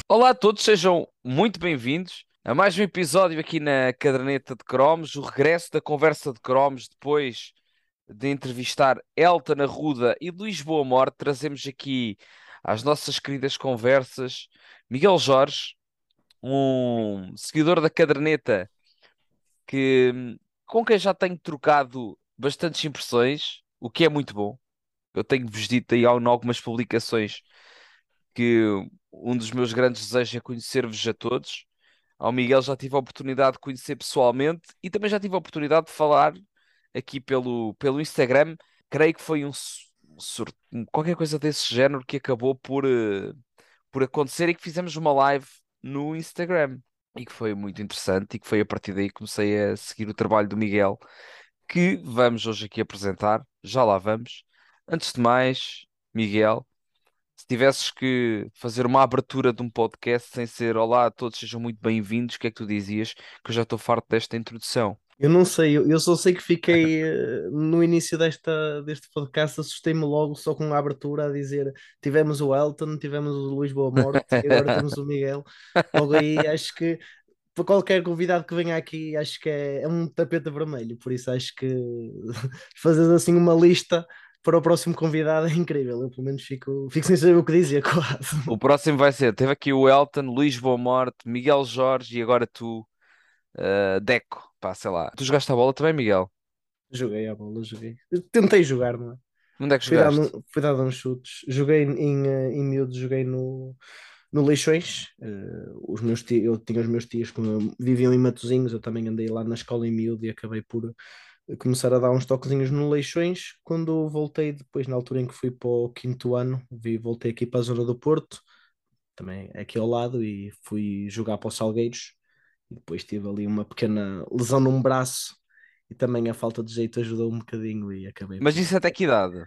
Olá a todos, sejam muito bem-vindos a mais um episódio aqui na Caderneta de Cromos, o regresso da conversa de Cromos, depois de entrevistar Elton Arruda e Luís Boa Morte, trazemos aqui às nossas queridas conversas Miguel Jorge, um seguidor da Caderneta que, com quem já tenho trocado bastantes impressões, o que é muito bom. Eu tenho-vos dito aí em algumas publicações que um dos meus grandes desejos é conhecer-vos a todos. Ao Miguel já tive a oportunidade de conhecer pessoalmente e também já tive a oportunidade de falar aqui pelo Instagram. Creio que foi qualquer coisa desse género que acabou por acontecer e que fizemos uma live no Instagram e que foi muito interessante e que foi a partir daí que comecei a seguir o trabalho do Miguel, que vamos hoje aqui apresentar. Já lá vamos. Antes de mais, Miguel. Se tivesses que fazer uma abertura de um podcast sem ser Olá, a todos sejam muito bem-vindos, o que é que tu dizias? Que eu já estou farto desta introdução. Eu não sei, eu só sei que fiquei no início deste podcast, assustei-me logo só com a abertura a dizer tivemos o Elton, tivemos o Luís Boa Morte e agora temos o Miguel. Logo aí acho que para qualquer convidado que venha aqui, acho que é um tapete vermelho, por isso acho que fazer assim uma lista para o próximo convidado é incrível. Eu pelo menos fico sem saber o que dizer, quase. O próximo vai ser, teve aqui o Elton, Luís Boa Morte, Miguel Jorge e agora tu, Deco, pá, sei lá. Tu jogaste a bola também, Miguel? Joguei a bola, joguei. Eu tentei jogar, não é? Onde é que Fui jogaste? dado, fui dado uns chutes. Joguei em miúdo, joguei no Leixões. Os meus tios, eu tinha os meus tios como viviam em Matosinhos, eu também andei lá na escola em miúdo e acabei por começar a dar uns toquezinhos no Leixões. Quando voltei, depois na altura em que fui para o quinto ano, voltei aqui para a zona do Porto, também aqui ao lado, e fui jogar para os Salgueiros. E depois tive ali uma pequena lesão num braço e também a falta de jeito ajudou um bocadinho e acabei Mas por isso até que idade?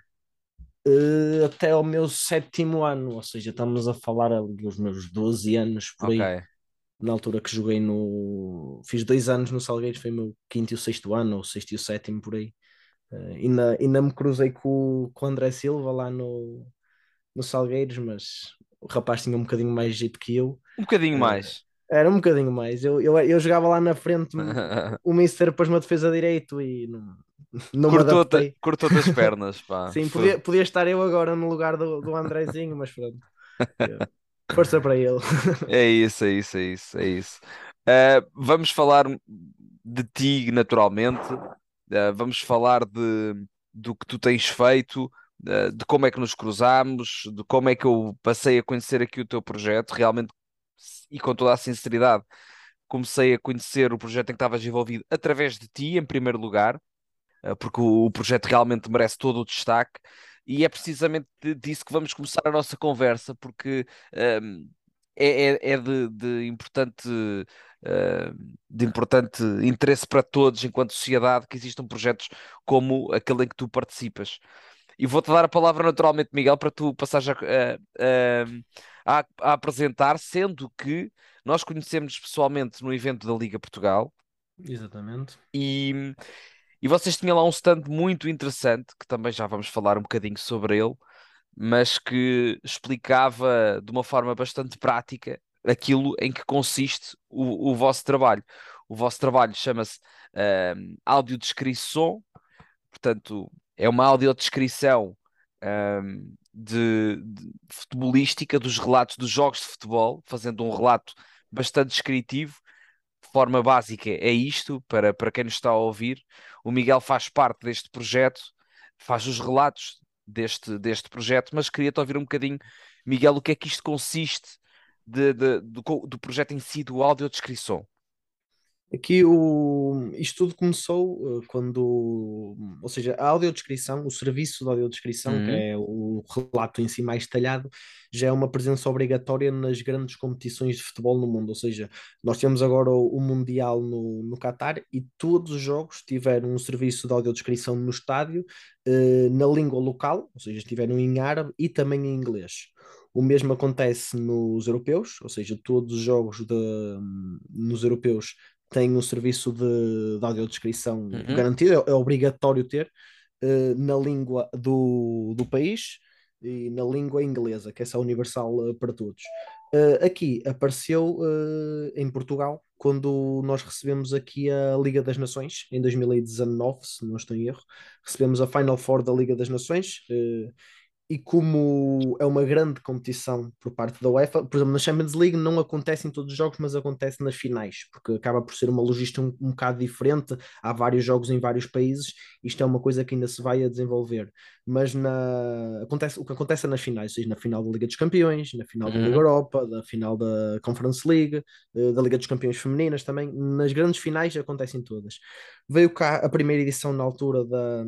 até ao meu sétimo ano, ou seja, estamos a falar ali dos meus 12 anos por Ok. aí, na altura que joguei Fiz 2 anos no Salgueiros, foi o meu quinto e o sexto ano, ou sexto e o sétimo por aí. Ainda me cruzei com o André Silva lá no Salgueiros, mas o rapaz tinha um bocadinho mais jeito que eu. Um bocadinho Uh, mais. Era um bocadinho mais. Eu jogava lá na frente, o Mister pôs-me a defesa direito e não me Cortou-te, adaptei. cortou-te as pernas, pá. Sim, podia estar eu agora no lugar do Andrezinho, mas pronto. Yeah. Força para ele. É isso, é isso, é isso, é isso. Vamos falar de ti, naturalmente. Vamos falar do que tu tens feito, de como é que nos cruzamos, de como é que eu passei a conhecer aqui o teu projeto, realmente, e com toda a sinceridade, comecei a conhecer o projeto em que estavas envolvido através de ti, em primeiro lugar, porque o projeto realmente merece todo o destaque. E é precisamente disso que vamos começar a nossa conversa, porque é de importante interesse para todos, enquanto sociedade, que existam projetos como aquele em que tu participas. E vou-te dar a palavra naturalmente, Miguel, para tu passares a apresentar, sendo que nós conhecemos pessoalmente no evento da Liga Portugal. Exatamente. E, e vocês tinham lá um stand muito interessante, que também já vamos falar um bocadinho sobre ele, mas que explicava de uma forma bastante prática aquilo em que consiste o vosso trabalho. O vosso trabalho chama-se audiodescrição, portanto, é uma audiodescrição de futebolística dos relatos dos jogos de futebol, fazendo um relato bastante descritivo. De forma básica, é isto, para quem nos está a ouvir. O Miguel faz parte deste projeto, faz os relatos deste projeto, mas queria-te ouvir um bocadinho, Miguel, o que é que isto consiste do projeto em si, do audiodescrição. Isto tudo começou ou seja, a audiodescrição, o serviço de audiodescrição, que Uhum, é o relato em si mais detalhado, já é uma presença obrigatória nas grandes competições de futebol no mundo. Ou seja, nós temos agora o Mundial no Qatar e todos os jogos tiveram um serviço de audiodescrição no estádio, na língua local, ou seja, estiveram em árabe e também em inglês. O mesmo acontece nos europeus, ou seja, todos os jogos nos europeus tem um serviço de audiodescrição uhum. garantido, é obrigatório ter, na língua do país e na língua inglesa, que essa é universal para todos. Aqui apareceu em Portugal quando nós recebemos aqui a Liga das Nações em 2019, se não estou em erro. Recebemos a Final Four da Liga das Nações. E como é uma grande competição por parte da UEFA, por exemplo, na Champions League não acontece em todos os jogos, mas acontece nas finais, porque acaba por ser uma logística um bocado diferente, há vários jogos em vários países, isto é uma coisa que ainda se vai a desenvolver, mas o que acontece é nas finais, ou seja, na final da Liga dos Campeões, na final da Liga Uhum. Europa, da final da Conference League, da Liga dos Campeões Femininas também, nas grandes finais acontecem todas. Veio cá a primeira edição na altura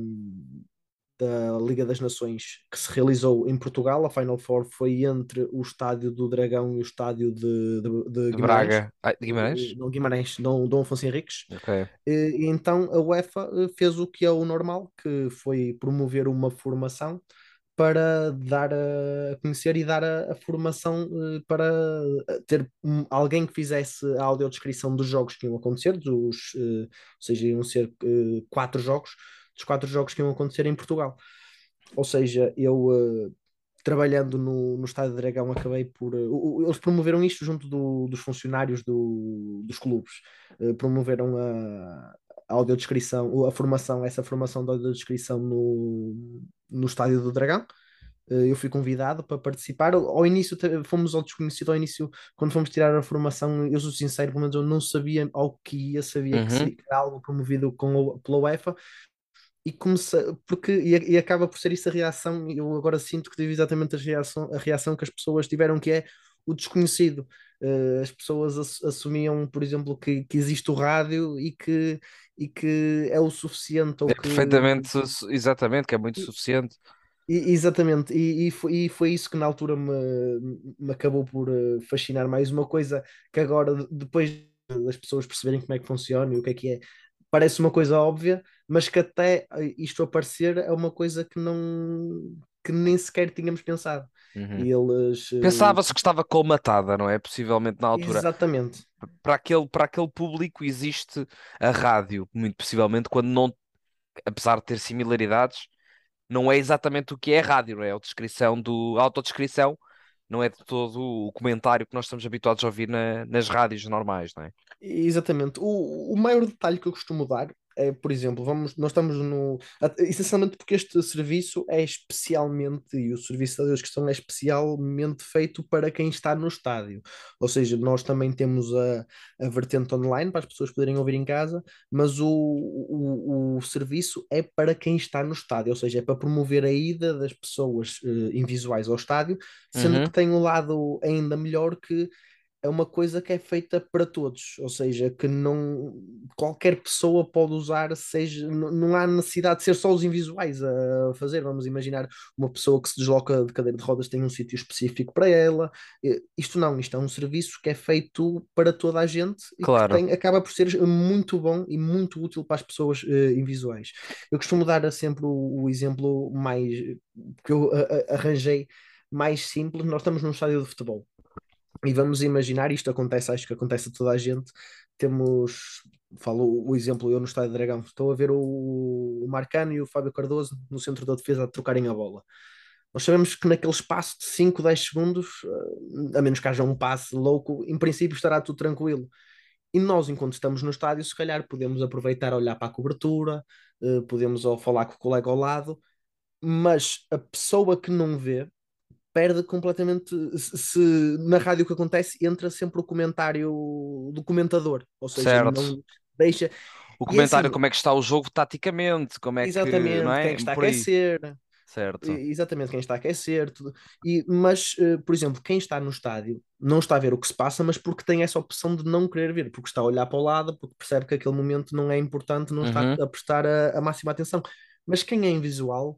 da Liga das Nações que se realizou em Portugal. A Final Four foi entre o Estádio do Dragão e o Estádio de De Guimarães. Braga. Ai, de Guimarães? Não Guimarães, Dom Afonso Henriques. Ok. E então a UEFA fez o que é o normal, que foi promover uma formação para dar a conhecer e dar a formação para ter alguém que fizesse a audiodescrição dos jogos que iam acontecer, ou seja, iam ser 4 jogos, dos 4 jogos que iam acontecer em Portugal. Ou seja, eu trabalhando no Estádio do Dragão acabei por. Eles promoveram isto junto dos funcionários dos clubes. Promoveram a audiodescrição, essa formação da audiodescrição no Estádio do Dragão. Eu fui convidado para participar. Ao início, fomos ao desconhecido. Ao início, quando fomos tirar a formação, eu sou sincero, pelo menos eu não sabia ao que ia, sabia que Uhum. seria que era algo promovido pela UEFA e comecei, e acaba por ser isso a reação. Eu agora sinto que tive exatamente a reação que as pessoas tiveram, que é o desconhecido. As pessoas assumiam, por exemplo, que existe o rádio e que é o suficiente, ou É que perfeitamente, exatamente, que é muito suficiente. Exatamente, e foi isso que na altura me acabou por fascinar mais. Uma coisa que agora, depois das pessoas perceberem como é que funciona e o que é, parece uma coisa óbvia, mas que até isto aparecer é uma coisa que nem sequer tínhamos pensado. Uhum. E eles, Pensava-se que estava colmatada, não é? Possivelmente na altura. exatamente, Para aquele público existe a rádio, muito possivelmente, quando não, apesar de ter similaridades, não é exatamente o que é rádio, não é? A autodescrição não é de todo o comentário que nós estamos habituados a ouvir nas rádios normais, não é? exatamente. O maior detalhe que eu costumo dar é, por exemplo, nós estamos essencialmente porque este serviço é especialmente, e o serviço da descrição é especialmente feito para quem está no estádio. Ou seja, nós também temos a vertente online para as pessoas poderem ouvir em casa, mas o serviço é para quem está no estádio, ou seja, é para promover a ida das pessoas invisuais ao estádio, sendo que Uhum. tem um lado ainda melhor, que é uma coisa que é feita para todos, ou seja, que não qualquer pessoa pode usar, seja, não há necessidade de ser só os invisuais a fazer. Vamos imaginar uma pessoa que se desloca de cadeira de rodas tem um sítio específico para ela. Isto não, isto é um serviço que é feito para toda a gente e que Claro. acaba por ser muito bom e muito útil para as pessoas invisuais. Eu costumo dar sempre o exemplo mais que eu arranjei mais simples. Nós estamos num estádio de futebol. E vamos imaginar, isto acontece, acho que acontece a toda a gente. Falo o exemplo, eu no Estádio do Dragão, estou a ver o Marcano e o Fábio Cardoso no centro da defesa a trocarem a bola. Nós sabemos que naquele espaço de 5 10 segundos, a menos que haja um passe louco, em princípio estará tudo tranquilo. E nós, enquanto estamos no estádio, se calhar podemos aproveitar a olhar para a cobertura, podemos ou falar com o colega ao lado, mas a pessoa que não vê perde completamente. Se na rádio o que acontece, entra sempre o comentário do comentador, ou seja, Certo. não deixa. O E é comentário, assim, como é que está o jogo taticamente, como é que, não exatamente quem é é? que está a Por aí. aquecer, Certo. exatamente quem está a aquecer, tudo. Mas, por exemplo, quem está no estádio não está a ver o que se passa, mas porque tem essa opção de não querer ver, porque está a olhar para o lado, porque percebe que aquele momento não é importante, não está Uhum. a prestar a máxima atenção. Mas quem é invisual,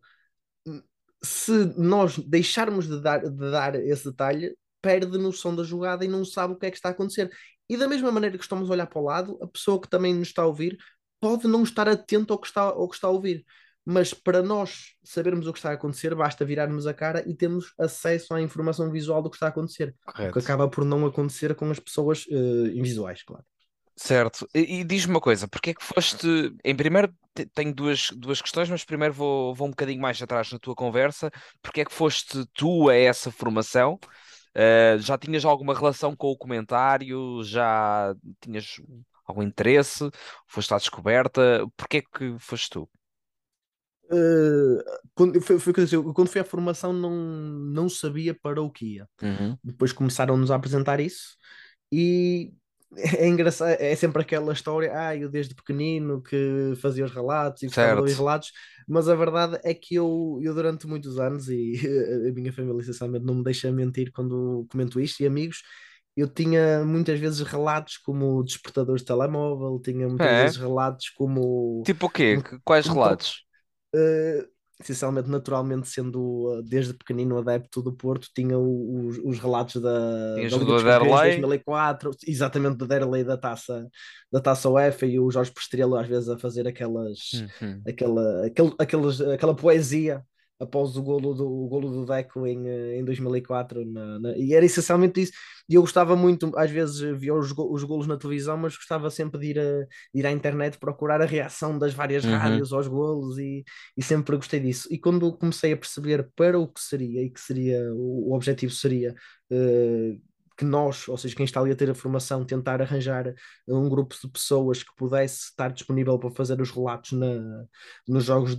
se nós deixarmos de dar esse detalhe, perde noção da jogada e não sabe o que é que está a acontecer. E da mesma maneira que estamos a olhar para o lado, a pessoa que também nos está a ouvir pode não estar atenta ao que está a ouvir. Mas para nós sabermos o que está a acontecer, basta virarmos a cara e termos acesso à informação visual do que está a acontecer. O que Correto. acaba por não acontecer com as pessoas invisuais, claro. Certo. E diz-me uma coisa, porque é que foste. Em primeiro, tenho duas questões, mas primeiro vou um bocadinho mais atrás na tua conversa. Porque é que foste tu a essa formação? Já tinhas alguma relação com o comentário? Já tinhas algum interesse? Foste à descoberta? Porquê que foste tu? Foi o que eu disse, quando fui à formação não sabia para o que ia. Uhum. Depois começaram-nos a apresentar isso e é engraçado, é sempre aquela história, eu desde pequenino que fazia os relatos e gostava de ouvir Certo. relatos, mas a verdade é que eu durante muitos anos, e a minha família essencialmente não me deixa mentir quando comento isto, e amigos, eu tinha muitas vezes relatos como despertadores de telemóvel, tinha muitas É. vezes relatos como, Tipo o quê? como, Quais como relatos? Uh, essencialmente, naturalmente, sendo desde pequenino adepto do Porto, tinha os relatos da Tinhas o Liga do dos Campeões de Derlei? 2004, exatamente da Derlei da taça UEFA, e o Jorge Pestrelo às vezes a fazer Uhum. aquela poesia após o golo do Deco em 2004 e era essencialmente isso, e eu gostava muito, às vezes via os golos na televisão, mas gostava sempre de ir à internet procurar a reação das várias Uhum. rádios aos golos, e sempre gostei disso. E quando comecei a perceber para o que seria, e que seria o objetivo seria que nós, ou seja, quem está ali a ter a formação, tentar arranjar um grupo de pessoas que pudesse estar disponível para fazer os relatos nos jogos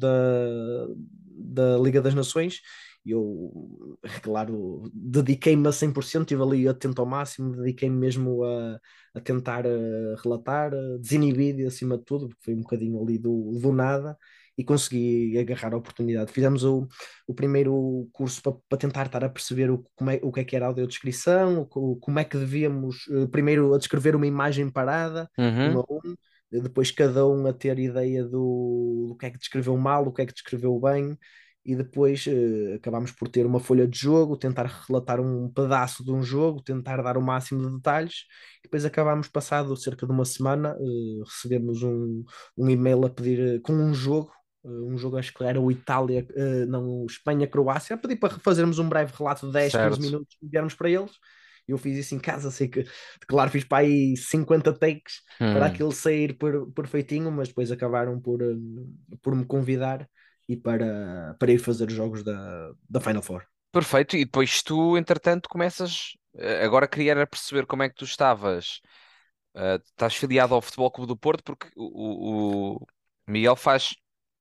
da Liga das Nações. Eu, claro, dediquei-me a 100%, estive ali atento ao máximo, dediquei-me mesmo a tentar relatar, desinibido acima de tudo, porque foi um bocadinho ali do nada, e consegui agarrar a oportunidade. Fizemos o primeiro curso para tentar estar a perceber o que é que era a audiodescrição, como é que devíamos, primeiro a descrever uma imagem parada, um Uhum. a um, depois cada um a ter ideia do que é que descreveu mal, o que é que descreveu bem, e depois acabámos por ter uma folha de jogo, tentar relatar um pedaço de um jogo, tentar dar o máximo de detalhes, e depois acabámos, passado cerca de uma semana, recebemos um e-mail a pedir com um jogo, acho que era o Itália, não, o Espanha-Croácia, a pedir para fazermos um breve relato de 10, 15 Certo. minutos e enviarmos para eles. Eu fiz isso em casa, sei que, claro, fiz para aí 50 takes para Hum. aquilo sair perfeitinho, mas depois acabaram por me convidar e para ir fazer os jogos da Final Four. Perfeito. E depois tu, entretanto, começas agora a querer a perceber como é que tu estavas. Estás filiado ao Futebol Clube do Porto porque o Miguel faz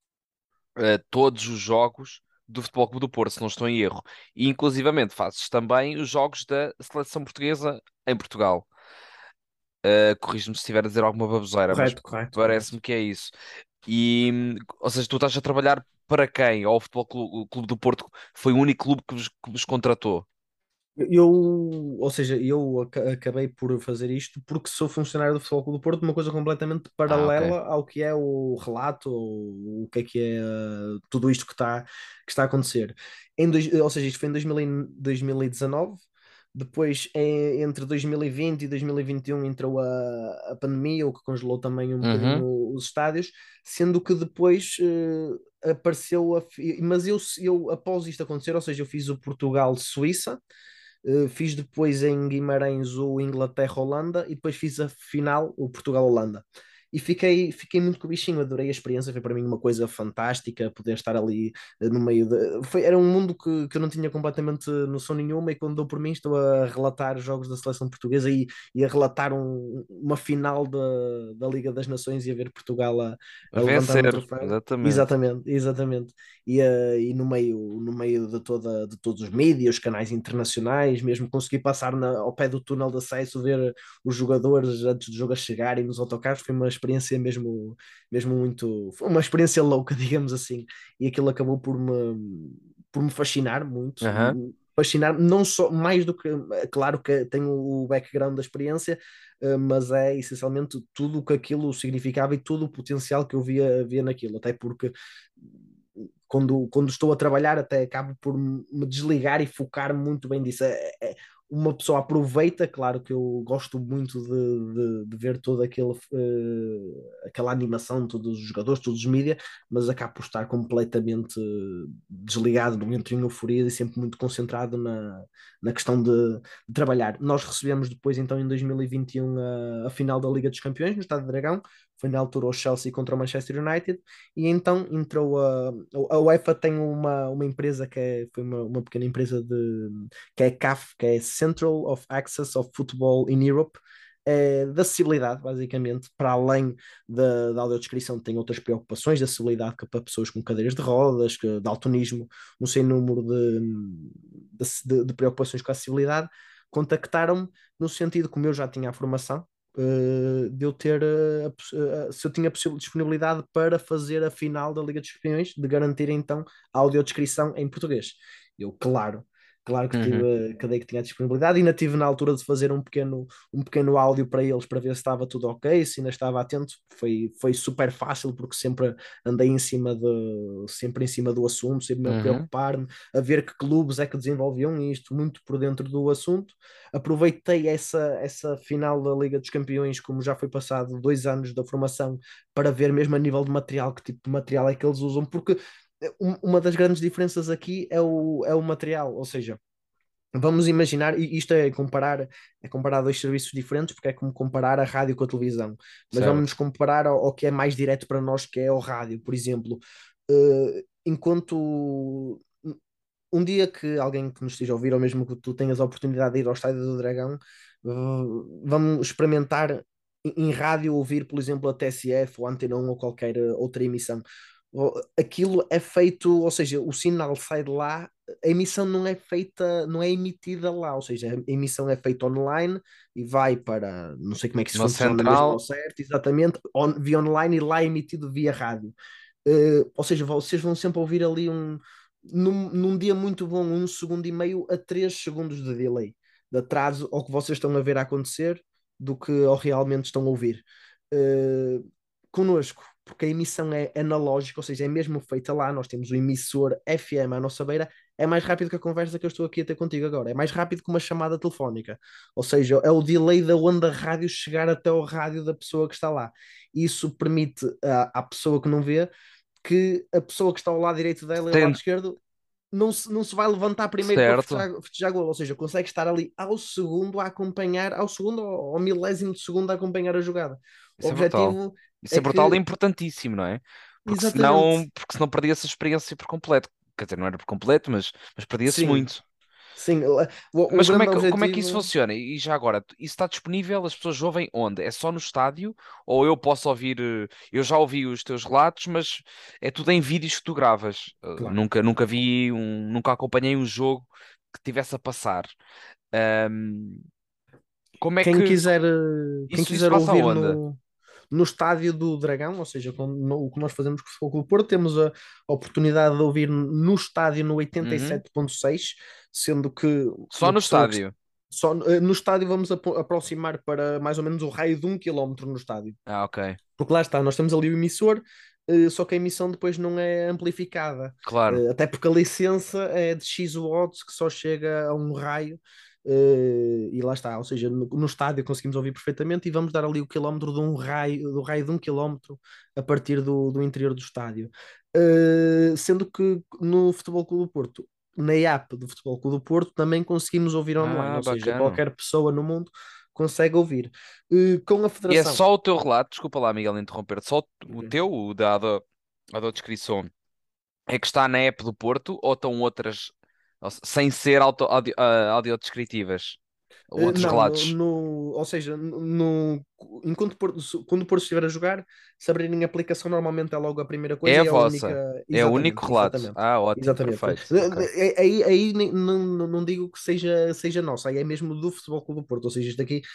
todos os jogos do Futebol Clube do Porto, se não estou em erro. E inclusivamente fazes também os jogos da seleção portuguesa em Portugal. Corrige-me se estiver a dizer alguma baboseira, mas Correto, correto, correto. parece-me que é isso. E, ou seja, tu estás a trabalhar para quem? Ou o Futebol Clube do Porto foi o único clube que vos contratou? Ou seja, eu acabei por fazer isto porque sou funcionário do Futebol Clube do Porto, uma coisa completamente Ah, ok. paralela ao que é o relato, ou o que é tudo isto que está a acontecer. Ou seja, isto foi em 2019, depois entre 2020 e 2021 entrou a pandemia, o que congelou também um Uhum. bocadinho os estádios, sendo que depois apareceu mas eu após isto acontecer, ou seja, eu fiz o Portugal-Suíça. Fiz depois em Guimarães o Inglaterra-Holanda e depois fiz a final, o Portugal-Holanda. E fiquei muito com o bichinho, adorei a experiência, foi para mim uma coisa fantástica poder estar ali no meio de. Era um mundo que eu não tinha completamente noção nenhuma, e quando dou por mim estou a relatar jogos da seleção portuguesa e a relatar uma final da Liga das Nações, e a ver Portugal A a levantar um vencer, troféu. exatamente. Exatamente, exatamente. E no meio de todos os mídias, os canais internacionais, mesmo consegui passar ao pé do túnel de acesso, ver os jogadores antes do jogo a chegarem nos autocarros, foi uma experiência mesmo muito, foi uma experiência louca, digamos assim, e aquilo acabou por me fascinar muito, Aham. fascinar não só, mais do que, claro que tenho o background da experiência, mas é essencialmente tudo o que aquilo significava e todo o potencial que eu via naquilo, até porque quando estou a trabalhar até acabo por me desligar e focar muito bem disso. Uma pessoa aproveita, claro que eu gosto muito de ver toda aquela animação de todos os jogadores, todos os mídias, mas acabo por estar completamente desligado, não entro em euforia e sempre muito concentrado na questão de trabalhar. Nós recebemos depois, então, em 2021, a final da Liga dos Campeões, no Estádio do Dragão. foi na altura o Chelsea contra o Manchester United, e então entrou a UEFA tem uma empresa foi uma pequena empresa que é CAF, que é Central of Access of Football in Europe, da acessibilidade, basicamente, para além da audiodescrição, tem outras preocupações de acessibilidade para pessoas com cadeiras de rodas, de daltonismo, um sem número de preocupações com a acessibilidade. Contactaram-me no sentido, como eu já tinha a formação, de eu ter se eu tinha disponibilidade para fazer a final da Liga dos Campeões, de garantir então a audiodescrição em português. Eu, claro que Uhum. tive, cadei que tinha disponibilidade, e ainda tive na altura de fazer um pequeno áudio para eles para ver se estava tudo ok, se ainda estava atento. Foi super fácil porque andei sempre em cima do assunto, sempre a Uhum. preocupar-me, a ver que clubes é que desenvolviam isto, muito por dentro do assunto. Aproveitei essa final da Liga dos Campeões, como já foi passado 2 anos da formação, para ver mesmo a nível de material, que tipo de material é que eles usam, porque uma das grandes diferenças aqui é o material, ou seja, vamos imaginar, e isto é comparar dois serviços diferentes, porque é como comparar a rádio com a televisão, mas vamos Certo. nos comparar ao que é mais direto para nós, que é o rádio, por exemplo. Enquanto um dia que alguém que nos esteja a ouvir, ou mesmo que tu tenhas a oportunidade de ir ao Estádio do Dragão, vamos experimentar em rádio ouvir, por exemplo, a TSF ou a Antena 1 ou qualquer outra emissão. Aquilo é feito, ou seja, o sinal sai de lá, a emissão não é feita, não é emitida lá, ou seja, a emissão é feita online e vai para, não sei como é que isso Uma funciona mesmo ao central. certo, exatamente, via online, e lá é emitido via rádio. Ou seja, vocês vão sempre ouvir ali num dia muito bom, 1,5 segundos a 3 segundos de delay, de atraso ao que vocês estão a ver a acontecer do que ao realmente estão a ouvir. Uh, Connosco, porque a emissão é analógica, ou seja, é mesmo feita lá, nós temos o emissor FM à nossa beira, é mais rápido que a conversa que eu estou aqui a ter contigo agora, é mais rápido que uma chamada telefónica, ou seja, é o delay da onda rádio chegar até o rádio da pessoa que está lá. Isso permite à pessoa que não vê que a pessoa que está ao lado direito dela e ao lado Sen- esquerdo não se vai levantar primeiro para Certo. festejar gol, ou seja, consegue estar ali ao segundo a acompanhar, ao segundo ou ao milésimo de segundo a acompanhar a jogada. O Isso é brutal. objetivo Isso é é brutal e que, importantíssimo, não é? exatamente, Porque senão perdia-se a experiência por completo. Quer dizer, não era por completo, mas perdia-se sim, muito. sim, o Mas grande como é que isso objetivo, funciona? E já agora, isso está disponível? As pessoas ouvem onde? É só no estádio? Ou eu posso ouvir? Eu já ouvi os teus relatos, mas é tudo em vídeos que tu gravas. claro. Nunca acompanhei um jogo que tivesse a passar. Ahm, como é Quem que quiser, quem isso quiser passa ouvir aonde? no estádio do Dragão, ou seja, o que nós fazemos com o Futebol Clube do Porto, temos a oportunidade de ouvir no estádio no Uhum. 87,6, sendo que Só uma no pessoa que estádio. só no estádio vamos aproximar para mais ou menos o raio de 1 quilómetro no estádio. Ah, ok. Porque lá está, nós temos ali o emissor, só que a emissão depois não é amplificada. Claro. Até porque a licença é de X watts que só chega a um raio. E lá está, ou seja, no estádio conseguimos ouvir perfeitamente, e vamos dar ali o quilómetro de um raio, do raio de 1 quilómetro a partir do interior do estádio. Sendo que no Futebol Clube do Porto, na app do Futebol Clube do Porto, também conseguimos ouvir online, Ah, ou seja, bacana. qualquer pessoa no mundo consegue ouvir. Com a E é Federação. só o teu relato, desculpa lá, Miguel, interromper, só o Ok. teu, o da audiodescrição, é que está na app do Porto ou estão outras, sem ser audiodescritivas? Outros Não, relatos? ou seja, enquanto quando o Porto estiver a jogar, se abrirem a aplicação, normalmente é logo a primeira É coisa a e é a única. vossa. É o único Exatamente, relato. exatamente. Ah, ótimo, Exatamente. perfeito. Ok. Aí não digo que seja nossa, aí é mesmo do Futebol Clube do Porto. Ou seja, isto aqui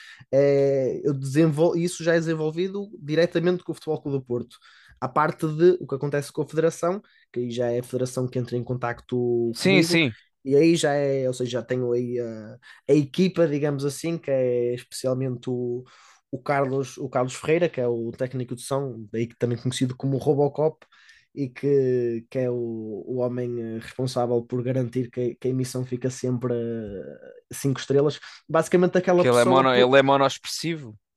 isso já é desenvolvido diretamente com o Futebol Clube do Porto. A parte de o que acontece com a Federação, que aí já é a Federação que entra em contacto Sim, comigo, sim. e aí já é, ou seja, já tenho aí a equipa, digamos assim, que é especialmente o Carlos Ferreira, que é o técnico de som, daí que também conhecido como Robocop, e que é o homem responsável por garantir que a emissão fica sempre 5 estrelas. Basicamente aquela Que pessoa que. ele é monoexpressivo.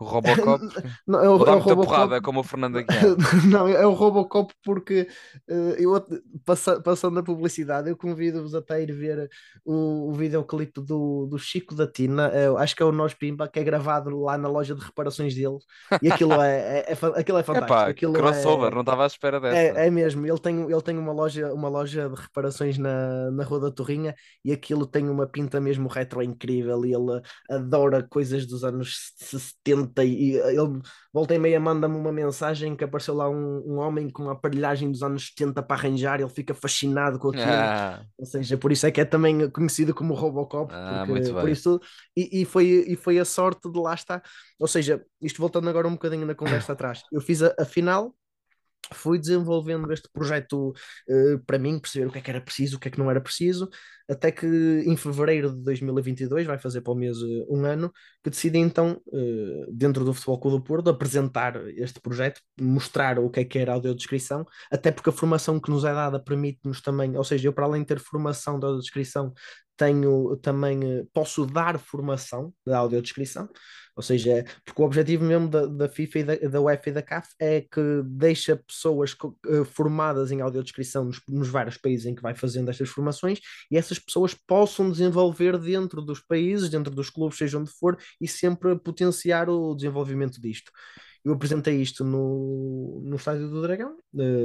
O Robocop? Não, Ou é dá o muita Robocop. porrada, como o Fernando Aguiar? Não, é o Robocop porque passando a publicidade, eu convido-vos até a ir ver o videoclipe do Chico da Tina, acho que é o Nós Pimba, que é gravado lá na loja de reparações dele, e aquilo é fantástico, Epá, aquilo crossover, não estava à espera dessa. é mesmo, ele tem uma loja de reparações na Rua da Torrinha e aquilo tem uma pinta mesmo retro incrível e ele adora coisas dos anos 70 e ele volta e meia manda-me uma mensagem que apareceu lá um homem com uma aparelhagem dos anos 70 para arranjar, ele fica fascinado com aquilo, Ah, ou seja, por isso é que é também conhecido como Robocop, muito porque por bem. isso e foi a sorte de lá estar, ou seja, isto voltando agora um bocadinho na conversa atrás, eu fiz a final, fui desenvolvendo este projeto para mim, perceber o que é que era preciso, o que é que não era preciso, até que em fevereiro de 2022, vai fazer para o mês um ano, que decidi então, dentro do Futebol Clube do Porto, apresentar este projeto, mostrar o que era a audiodescrição, até porque a formação que nos é dada permite-nos também, ou seja, eu para além de ter formação da audiodescrição, tenho também, posso dar formação da audiodescrição, ou seja, porque o objetivo mesmo da FIFA e da UEFA e da CAF é que deixa pessoas formadas em audiodescrição nos vários países em que vai fazendo estas formações e essas pessoas possam desenvolver dentro dos países, dentro dos clubes, seja onde for, e sempre potenciar o desenvolvimento disto. Eu apresentei isto no Estádio do Dragão,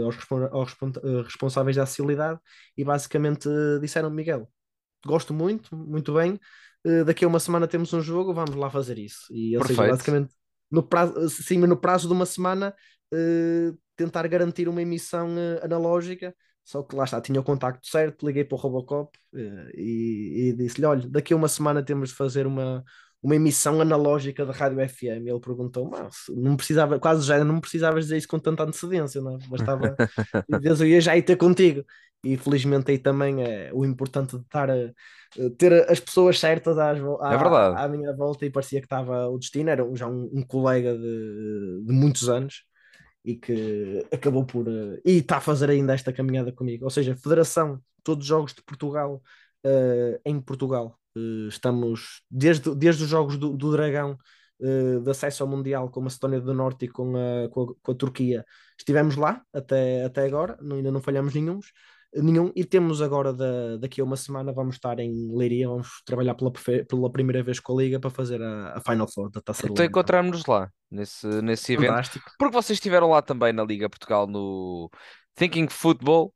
aos responsáveis da acessibilidade, e basicamente disseram: Miguel, gosto muito, muito bem. Daqui a uma semana temos um jogo, vamos lá fazer isso. E, ou seja, Perfeito. basicamente, no prazo, sim, no prazo de uma semana, tentar garantir uma emissão analógica. Só que lá está, tinha o contacto certo, liguei para o Robocop e disse-lhe: olha, daqui a uma semana temos de fazer uma emissão analógica da rádio FM. Ele perguntou: mas não precisava, quase já não precisavas dizer isso com tanta antecedência, não é? Bastava dizer, eu ia já ir ter contigo. E felizmente aí também é o importante de estar ter as pessoas certas É verdade. à minha volta e parecia que estava o destino, era já um colega de muitos anos e que acabou por e está a fazer ainda esta caminhada comigo. Ou seja, Federação, todos os jogos de Portugal em Portugal. Estamos desde os jogos do Dragão de acesso ao Mundial com a Macedónia do Norte e com a Turquia. Estivemos lá até agora, ainda não falhamos nenhum, e temos agora daqui a uma semana vamos estar em Leiria, vamos trabalhar pela primeira vez com a Liga para fazer a Final Four da Taça do Então Leão também. encontramos-nos lá, nesse evento. Fantástico. Porque vocês estiveram lá também na Liga Portugal no Thinking Football.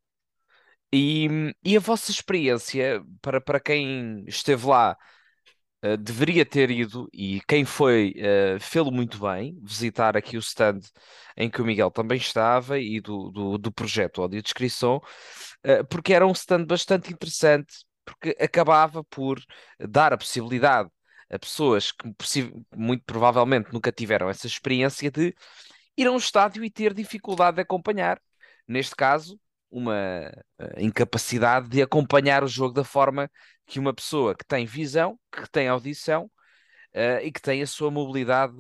E a vossa experiência, para quem esteve lá, deveria ter ido, e quem foi, fê-lo muito bem, visitar aqui o stand em que o Miguel também estava e do projeto Audiodescrição, porque era um stand bastante interessante, porque acabava por dar a possibilidade a pessoas que muito provavelmente nunca tiveram essa experiência de ir a um estádio e ter dificuldade de acompanhar. Neste caso, uma incapacidade de acompanhar o jogo da forma que uma pessoa que tem visão, que tem audição, e que tem a sua mobilidade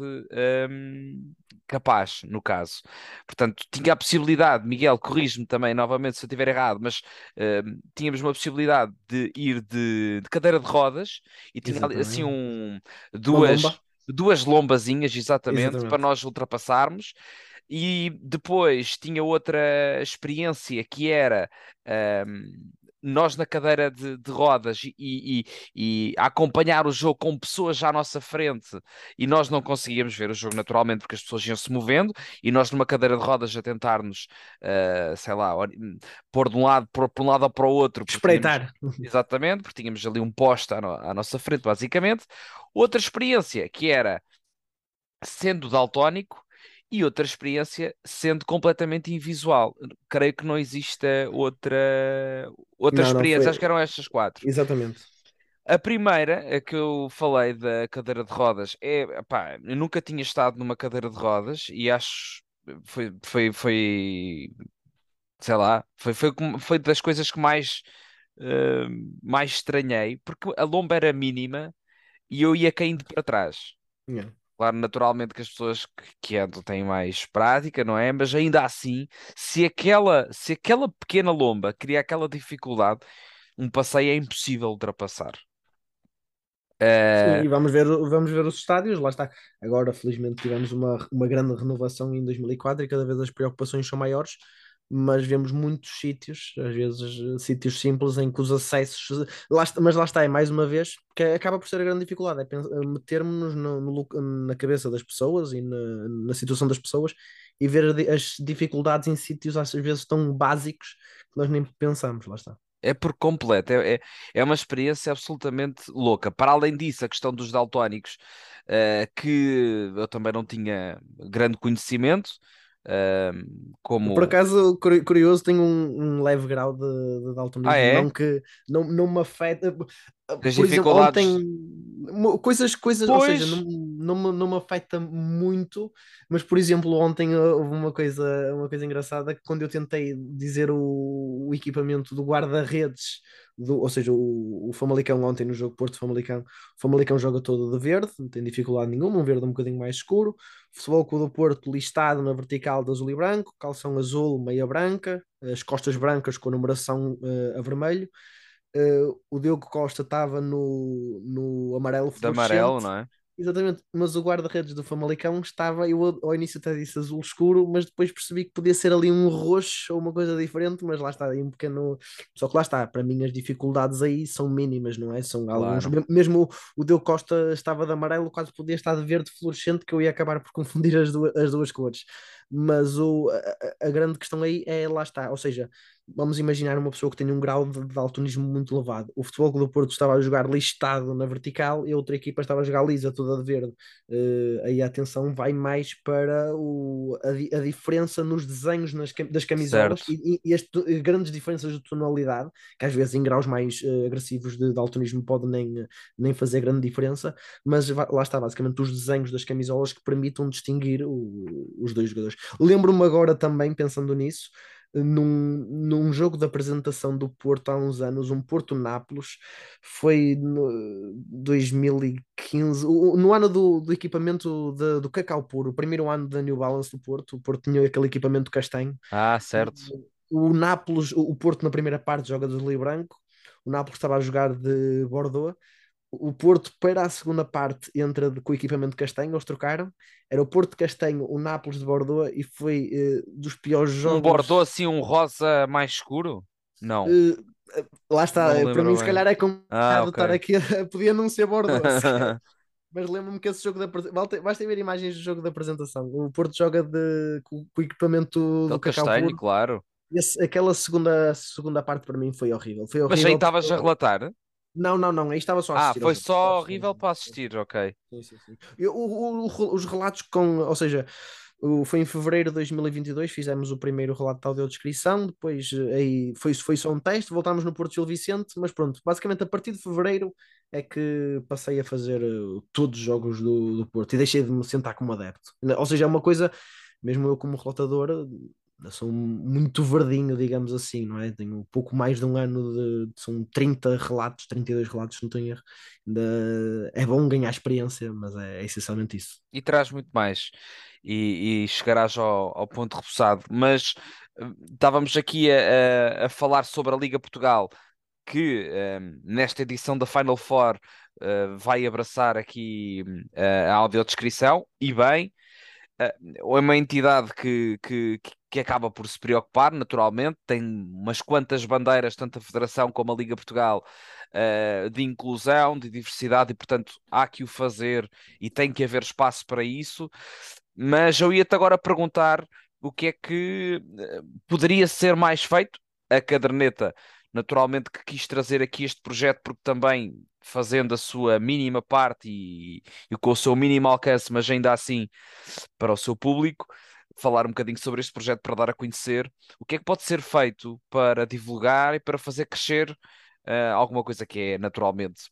capaz, no caso. Portanto, tinha a possibilidade, Miguel, corrige-me também novamente se eu estiver errado, mas tínhamos uma possibilidade de ir de cadeira de rodas e tinha ali, assim Exatamente. Uma duas, lomba. duas lombazinhas, exatamente, para Exatamente. nós ultrapassarmos. E depois tinha outra experiência que era nós na cadeira de rodas e a acompanhar o jogo com pessoas já à nossa frente e nós não conseguíamos ver o jogo naturalmente porque as pessoas iam se movendo e nós numa cadeira de rodas a tentar-nos, sei lá, pôr de um lado, por um lado ou para o outro, porque tínhamos, Espreitar. exatamente, porque tínhamos ali um poste à nossa frente, basicamente. Outra experiência que era sendo daltónico e outra experiência sendo completamente invisual. Creio que não exista outra Não, não, experiência, acho foi. que eram estas quatro. Exatamente. A primeira, a que eu falei da cadeira de rodas, pá, eu nunca tinha estado numa cadeira de rodas e acho foi sei lá, foi das coisas que eh, mais estranhei, porque a lomba era mínima e eu ia caindo para trás. Yeah. Claro, naturalmente que as pessoas que andam têm mais prática, não é? Mas ainda assim, se aquela pequena lomba cria aquela dificuldade, um passeio é impossível ultrapassar. Sim, Eh, e vamos ver os estádios, lá está. Agora, felizmente, tivemos uma grande renovação em 2004 e cada vez as preocupações são maiores, mas vemos muitos sítios, às vezes sítios simples em que os acessos, mas lá está, é mais uma vez, que acaba por ser a grande dificuldade, metermos-nos na cabeça das pessoas e na situação das pessoas e ver as dificuldades em sítios às vezes tão básicos que nós nem pensamos, lá está. É por completo, é uma experiência absolutamente louca. Para além disso, a questão dos daltónicos, que eu também não tinha grande conhecimento, eh, Por como. acaso, curioso, tenho um leve grau de Ah, daltonismo, é? não que não me afeta. Tens Por exemplo, ontem, dificuldades. coisas, ou seja, Pois, não me afeta muito, mas por exemplo, ontem houve uma coisa engraçada que quando eu tentei dizer o equipamento do guarda-redes, ou seja, o Famalicão ontem no jogo Porto-Famalicão, o Famalicão joga todo de verde, não tem dificuldade nenhuma, um verde um bocadinho mais escuro. Futebol Clube do Porto listado na vertical de azul e branco, calção azul, meia branca, as costas brancas com a numeração a vermelho. O Diogo Costa estava no amarelo de amarelo, fluorescente. não é? Exatamente, mas o guarda-redes do Famalicão estava, eu ao início até disse azul escuro, mas depois percebi que podia ser ali um roxo ou uma coisa diferente, mas lá está, aí um pequeno. Só que lá está, para mim as dificuldades aí são mínimas, não é? São alguns. Claro. Mesmo o Diogo Costa estava de amarelo, quase podia estar de verde fluorescente, que eu ia acabar por confundir as duas cores. Mas a grande questão aí é lá está, ou seja, vamos imaginar uma pessoa que tem um grau de daltonismo muito elevado. O Futebol Clube do Porto estava a jogar listado na vertical e a outra equipa estava a jogar lisa, toda de verde. Aí a atenção vai mais para a diferença nos desenhos das camisolas Certo. e as grandes diferenças de tonalidade, que às vezes em graus mais agressivos de daltonismo pode nem fazer grande diferença, mas lá está basicamente os desenhos das camisolas que permitam distinguir os dois jogadores. Lembro-me agora também, pensando nisso, num jogo de apresentação do Porto há uns anos, um Porto-Nápoles, foi no 2015, no ano do equipamento do Cacau Puro, o primeiro ano da New Balance do Porto. O Porto tinha aquele equipamento castanho. Ah, certo. O Nápoles, o Porto na primeira parte joga de azul e branco, o Nápoles estava a jogar de Bordeaux. O Porto, para a segunda parte, entra com o equipamento castanho, eles trocaram. Era o Porto castanho, o Nápoles de Bordeaux, e foi dos piores Um Bordeaux jogos. assim, um rosa mais escuro? Não, eh, Lá está, não me para mim, lembro se bem. calhar é Ah, complicado estar ok. aqui, podia não ser Bordeaux sequer. Mas lembro-me que esse jogo da basta ver imagens do jogo da apresentação. O Porto joga com o equipamento Aquele do Cacau castanho, Puro. claro. Aquela segunda parte para mim foi horrível. Foi Mas aí horrível porque. estavas a relatar? Não, não, não. Aí estava só a Ah, assistir ao foi jogo. Só a só assistir ao horrível jogo. para assistir, ok. Sim, sim, sim. Os relatos ou seja, foi em fevereiro de 2022, fizemos o primeiro relato de audiodescrição, depois aí foi só um teste, voltámos no Porto Gil Vicente, mas pronto, basicamente a partir de fevereiro é que passei a fazer todos os jogos do Porto e deixei de me sentar como adepto. Ou seja, é uma coisa, mesmo eu como relatador, eu sou muito verdinho, digamos assim, não é? Tenho pouco mais de um ano são 30 relatos, 32 relatos, se não tenho erro. É bom ganhar experiência, mas é essencialmente isso. E traz muito mais. E chegarás ao ponto repousado. Mas estávamos aqui a falar sobre a Liga Portugal, que nesta edição da Final Four vai abraçar aqui a audiodescrição, e bem. É uma entidade que acaba por se preocupar, naturalmente, tem umas quantas bandeiras, tanto a Federação como a Liga Portugal, de inclusão, de diversidade, e portanto há que o fazer e tem que haver espaço para isso. Mas eu ia-te agora perguntar o que é que poderia ser mais feito. A caderneta, naturalmente, que quis trazer aqui este projeto, porque também fazendo a sua mínima parte e com o seu mínimo alcance, mas ainda assim para o seu público, falar um bocadinho sobre este projeto para dar a conhecer o que é que pode ser feito para divulgar e para fazer crescer alguma coisa que é naturalmente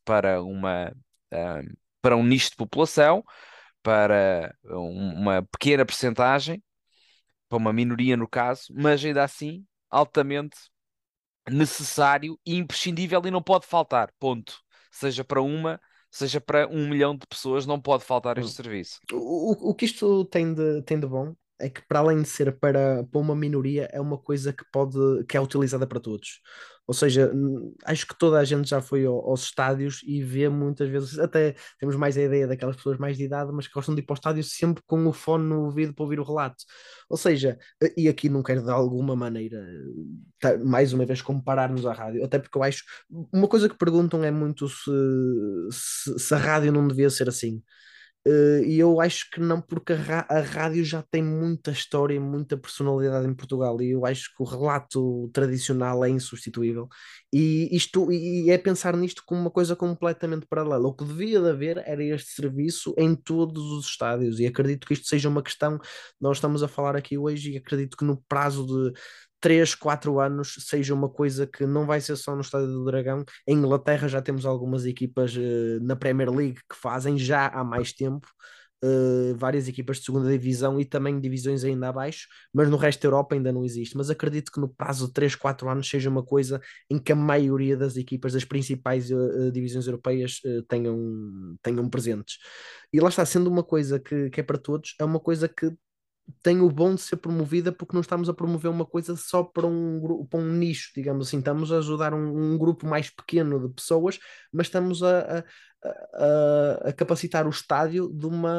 ah, para um nicho de população, para uma pequena percentagem, para uma minoria no caso, mas ainda assim altamente necessário e imprescindível e não pode faltar, ponto. Seja para uma, seja para 1 milhão de pessoas, não pode faltar este Hum. serviço. O que isto tem de bom é que para além de ser para uma minoria, é uma coisa que é utilizada para todos. Ou seja, acho que toda a gente já foi aos estádios e vê muitas vezes, até temos mais a ideia daquelas pessoas mais de idade, mas que gostam de ir para o estádio sempre com o fone no ouvido para ouvir o relato. Ou seja, e aqui não quero de alguma maneira, mais uma vez, comparar-nos à rádio, até porque eu acho, uma coisa que perguntam é muito se a rádio não devia ser assim. E eu acho que não, porque a rádio já tem muita história e muita personalidade em Portugal, e eu acho que o relato tradicional é insubstituível. E é pensar nisto como uma coisa completamente paralela. O que devia de haver era este serviço em todos os estádios, e acredito que isto seja uma questão. Nós estamos a falar aqui hoje, e acredito que no prazo de 3, 4 anos seja uma coisa que não vai ser só no Estádio do Dragão. Em Inglaterra já temos algumas equipas na Premier League que fazem já há mais tempo, várias equipas de segunda divisão e também divisões ainda abaixo, mas no resto da Europa ainda não existe. Mas acredito que no prazo de 3, 4 anos seja uma coisa em que a maioria das equipas das principais divisões europeias tenham presentes. E lá está, sendo uma coisa que é para todos, é uma coisa que tem o bom de ser promovida, porque não estamos a promover uma coisa só para para um nicho, digamos assim. Estamos a ajudar um grupo mais pequeno de pessoas, mas estamos a capacitar o estádio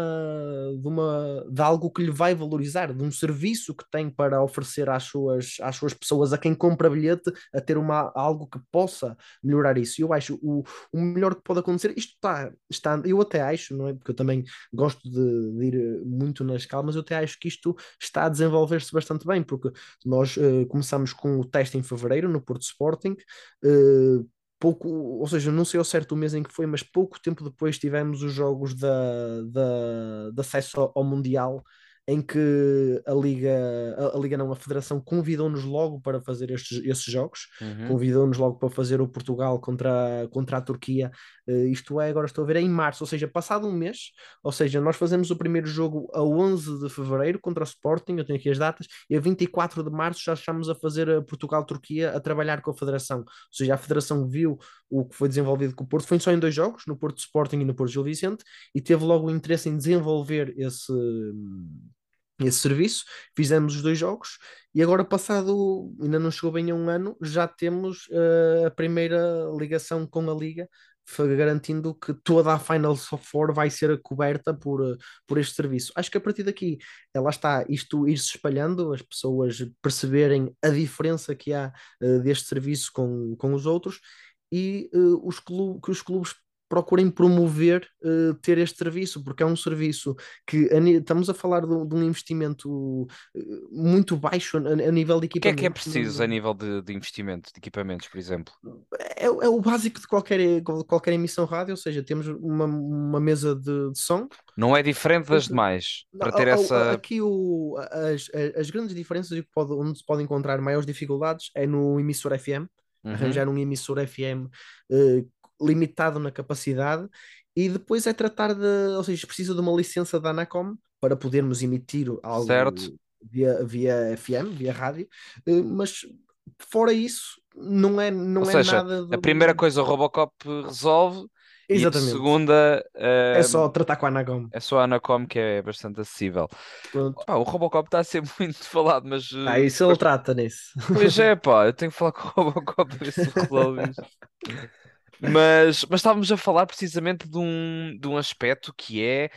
de algo que lhe vai valorizar, de um serviço que tem para oferecer às suas pessoas, a quem compra bilhete, a ter algo que possa melhorar isso. E eu acho o melhor que pode acontecer, isto eu até acho, não é? Porque eu também gosto de ir muito nas calmas, eu até acho que isto está a desenvolver-se bastante bem, porque nós começamos com o teste em fevereiro no Porto Sporting. Pouco, ou seja, não sei ao certo o mês em que foi, mas pouco tempo depois tivemos os jogos de acesso ao Mundial, em que a Liga não, a Federação convidou-nos logo para fazer esses jogos, Uhum. convidou-nos logo para fazer o Portugal contra a Turquia. Isto é, agora estou a ver, é em março, ou seja, passado um mês. Ou seja, nós fazemos o primeiro jogo a 11 de fevereiro contra o Sporting, eu tenho aqui as datas, e a 24 de março já estamos a fazer a Portugal-Turquia, a trabalhar com a Federação. Ou seja, a Federação viu o que foi desenvolvido com o Porto, foi só em 2 jogos, no Porto Sporting e no Porto Gil Vicente, e teve logo o interesse em desenvolver esse serviço. Fizemos os 2 jogos e agora, passado, ainda não chegou bem a um ano, já temos a primeira ligação com a Liga, garantindo que toda a Final Four vai ser coberta por este serviço. Acho que a partir daqui, lá está, isto ir-se espalhando, as pessoas perceberem a diferença que há deste serviço com os outros, e que os clubes procurem promover ter este serviço, porque é um serviço que estamos a falar de um investimento muito baixo a nível de O que é equipamento. preciso a nível de investimento, de equipamentos, por exemplo? É o básico de qualquer emissão rádio, ou seja, temos uma mesa de som. Não é diferente das demais Não, para ter essa. aqui as grandes diferenças e onde se pode encontrar maiores dificuldades é no emissor FM, Uhum. arranjar um emissor FM eh, limitado na capacidade, e depois é tratar ou seja, precisa de uma licença da Anacom para podermos emitir Certo? algo via FM, via rádio, mas fora isso, Ou não é seja, nada a primeira do. coisa o Robocop resolve e a Exatamente. segunda É só tratar com a Anacom. é só a Anacom que é bastante acessível. Pronto. Pá, o Robocop está a ser muito falado, mas Isso ele trata nisso. pois é, pá, eu tenho que falar com o Robocop para ver se resolve isto. Mas estávamos a falar precisamente de um aspecto que é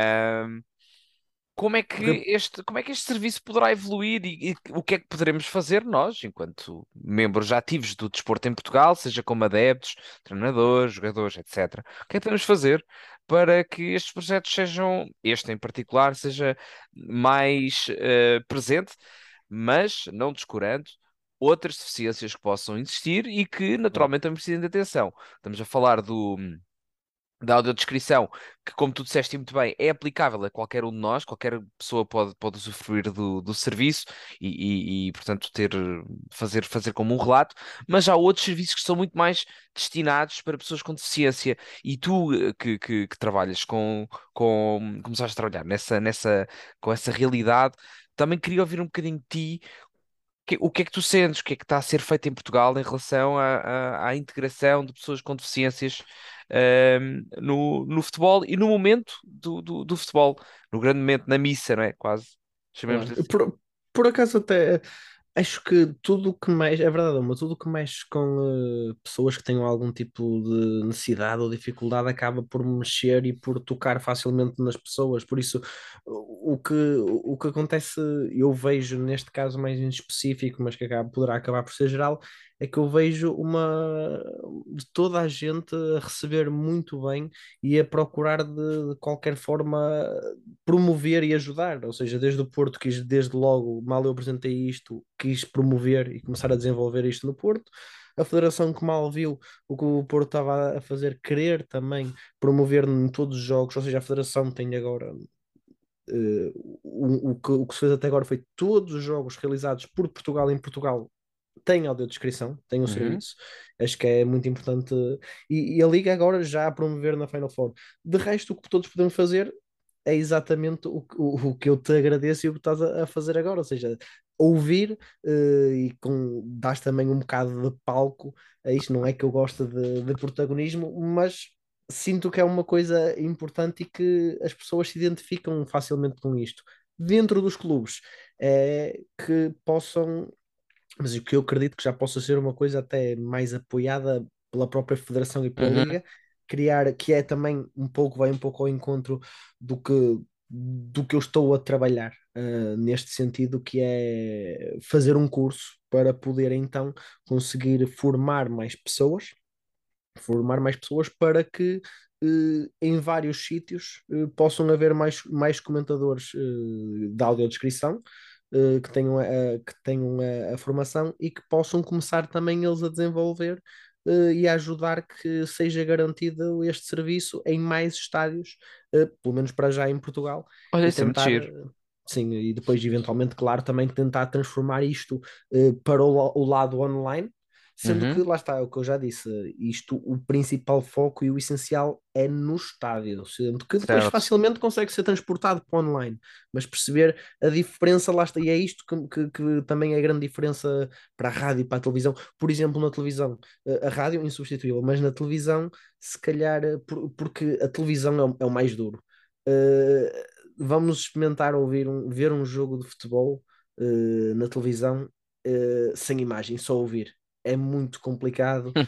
como é que este serviço poderá evoluir e o que é que poderemos fazer nós, enquanto membros ativos do desporto em Portugal, seja como adeptos, treinadores, jogadores, etc. O que é que podemos fazer para que estes projetos sejam, este em particular, seja mais presente, mas não descurando outras deficiências que possam existir e que Claro. naturalmente também precisam de atenção. Estamos a falar da audiodescrição, que, como tu disseste muito bem, é aplicável a qualquer um de nós, qualquer pessoa pode usufruir do serviço portanto, fazer como um relato, mas há outros serviços que são muito mais destinados para pessoas com deficiência. E tu, que trabalhas começaste a trabalhar com essa realidade, também queria ouvir um bocadinho de ti. O que é que tu sentes? O que é que está a ser feito em Portugal em relação à integração de pessoas com deficiências, no futebol e no momento do futebol, no grande momento, na missa, não é? Quase. chamemos-lhe Claro. assim. Por acaso até acho que tudo o que mexe, é verdade, mas tudo o que mexe com pessoas que tenham algum tipo de necessidade ou dificuldade acaba por mexer e por tocar facilmente nas pessoas. Por isso, o que acontece, eu vejo neste caso mais em específico, mas que poderá acabar por ser geral, é que eu vejo de toda a gente a receber muito bem e a procurar de qualquer forma promover e ajudar, ou seja, desde o Porto quis, desde logo, mal eu apresentei isto, quis promover e começar a desenvolver isto no Porto. A Federação que mal viu o que o Porto estava a fazer, querer também promover em todos os jogos, ou seja, a Federação tem agora o que se fez até agora foi todos os jogos realizados por Portugal em Portugal tem audiodescrição, tem o Uhum, serviço, acho que é muito importante. E a Liga agora já a promover na Final Four. De resto, o que todos podemos fazer é exatamente o que eu te agradeço e o que estás a fazer agora, ou seja, ouvir e dás também um bocado de palco a isto. Não é que eu gosto de protagonismo, mas sinto que é uma coisa importante e que as pessoas se identificam facilmente com isto. Dentro dos clubes, é que possam, mas o que eu acredito que já possa ser uma coisa até mais apoiada pela própria Federação e pela uhum. Liga, criar, que é também um pouco, vai um pouco ao encontro do que, do que eu estou a trabalhar, neste sentido, que é fazer um curso para poder então conseguir formar mais pessoas para que em vários sítios possam haver mais comentadores de audiodescrição que tenham a formação e que possam começar também eles a desenvolver e a ajudar que seja garantido este serviço em mais estádios, pelo menos para já em Portugal, Olha, e isso é muito tentar, giro. sim, e depois eventualmente, claro, também tentar transformar isto para o lado online. Sendo que, Uhum. lá está, é o que eu já disse, isto, o principal foco e o essencial é no estádio, sendo que depois Certo. facilmente consegue ser transportado para online, mas perceber a diferença, lá está, e é isto que também é a grande diferença para a rádio e para a televisão. Por exemplo, na televisão, a rádio é insubstituível, mas na televisão, se calhar, porque a televisão é o mais duro. Vamos experimentar ver um jogo de futebol na televisão sem imagem, só ouvir é muito complicado,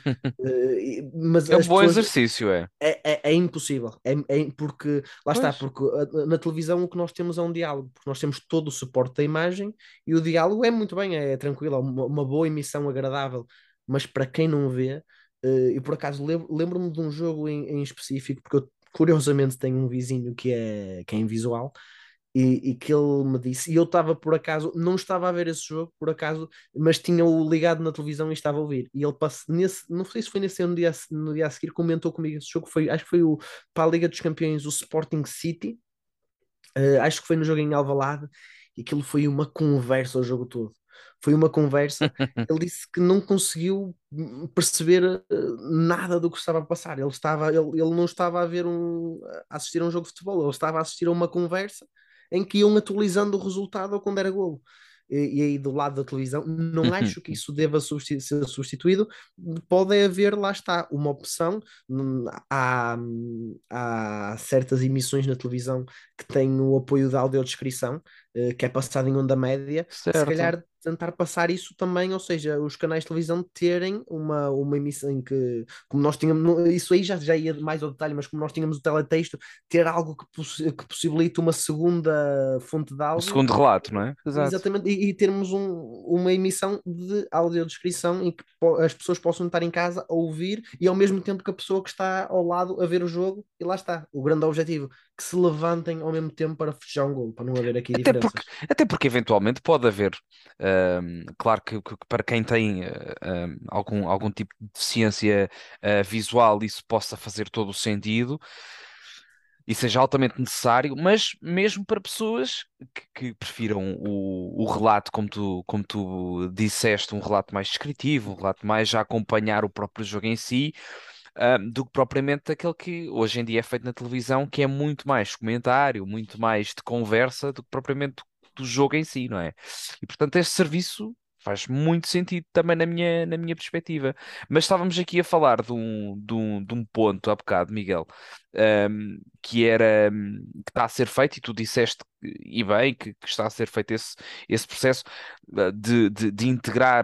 mas É um as bom pessoas exercício, é. é impossível, porque lá está, Pois. porque na televisão o que nós temos é um diálogo, porque nós temos todo o suporte da imagem e o diálogo é muito bem, é tranquilo, é uma boa emissão agradável, mas para quem não vê, e por acaso lembro-me de um jogo em específico, porque eu curiosamente tenho um vizinho que é invisual e que ele me disse, e eu estava por acaso, não estava a ver esse jogo por acaso, mas tinha-o ligado na televisão e estava a ouvir. E ele não sei se foi nesse ano, no dia a seguir, comentou comigo esse jogo, acho que foi para a Liga dos Campeões, o Sporting City, acho que foi no jogo em Alvalade, e aquilo foi uma conversa o jogo todo. Foi uma conversa. Ele disse que não conseguiu perceber nada do que estava a passar. Ele não estava a assistir a um jogo de futebol, ele estava a assistir a uma conversa em que iam atualizando o resultado ou quando era golo. E aí do lado da televisão, não acho que isso deva ser substituído. Pode haver, lá está, uma opção. Há certas emissões na televisão que têm o apoio da audiodescrição, que é passado em onda média, se Certo. calhar tentar passar isso também, ou seja, os canais de televisão terem uma emissão em que, como nós tínhamos, isso aí já ia mais ao detalhe, mas como nós tínhamos o teletexto, ter algo que possibilite uma segunda fonte de Um áudio. segundo relato, não é? Exato. Exatamente, e termos uma emissão de audiodescrição em que as pessoas possam estar em casa a ouvir e ao mesmo tempo que a pessoa que está ao lado a ver o jogo, e lá está, o grande objetivo, que se levantem ao mesmo tempo para festejar um gol, para não haver aqui Até porque, diferenças. até porque eventualmente pode haver, claro que para quem tem algum tipo de deficiência visual, isso possa fazer todo o sentido e seja altamente necessário, mas mesmo para pessoas que prefiram o relato, como tu disseste, um relato mais descritivo, um relato mais a acompanhar o próprio jogo em si, do que propriamente aquele que hoje em dia é feito na televisão, que é muito mais comentário, muito mais de conversa do que propriamente do jogo em si, não é? E portanto, este serviço faz muito sentido também na minha perspectiva. Mas estávamos aqui a falar de um ponto há bocado, Miguel, que era que está a ser feito, e tu disseste, e bem, que está a ser feito esse processo de integrar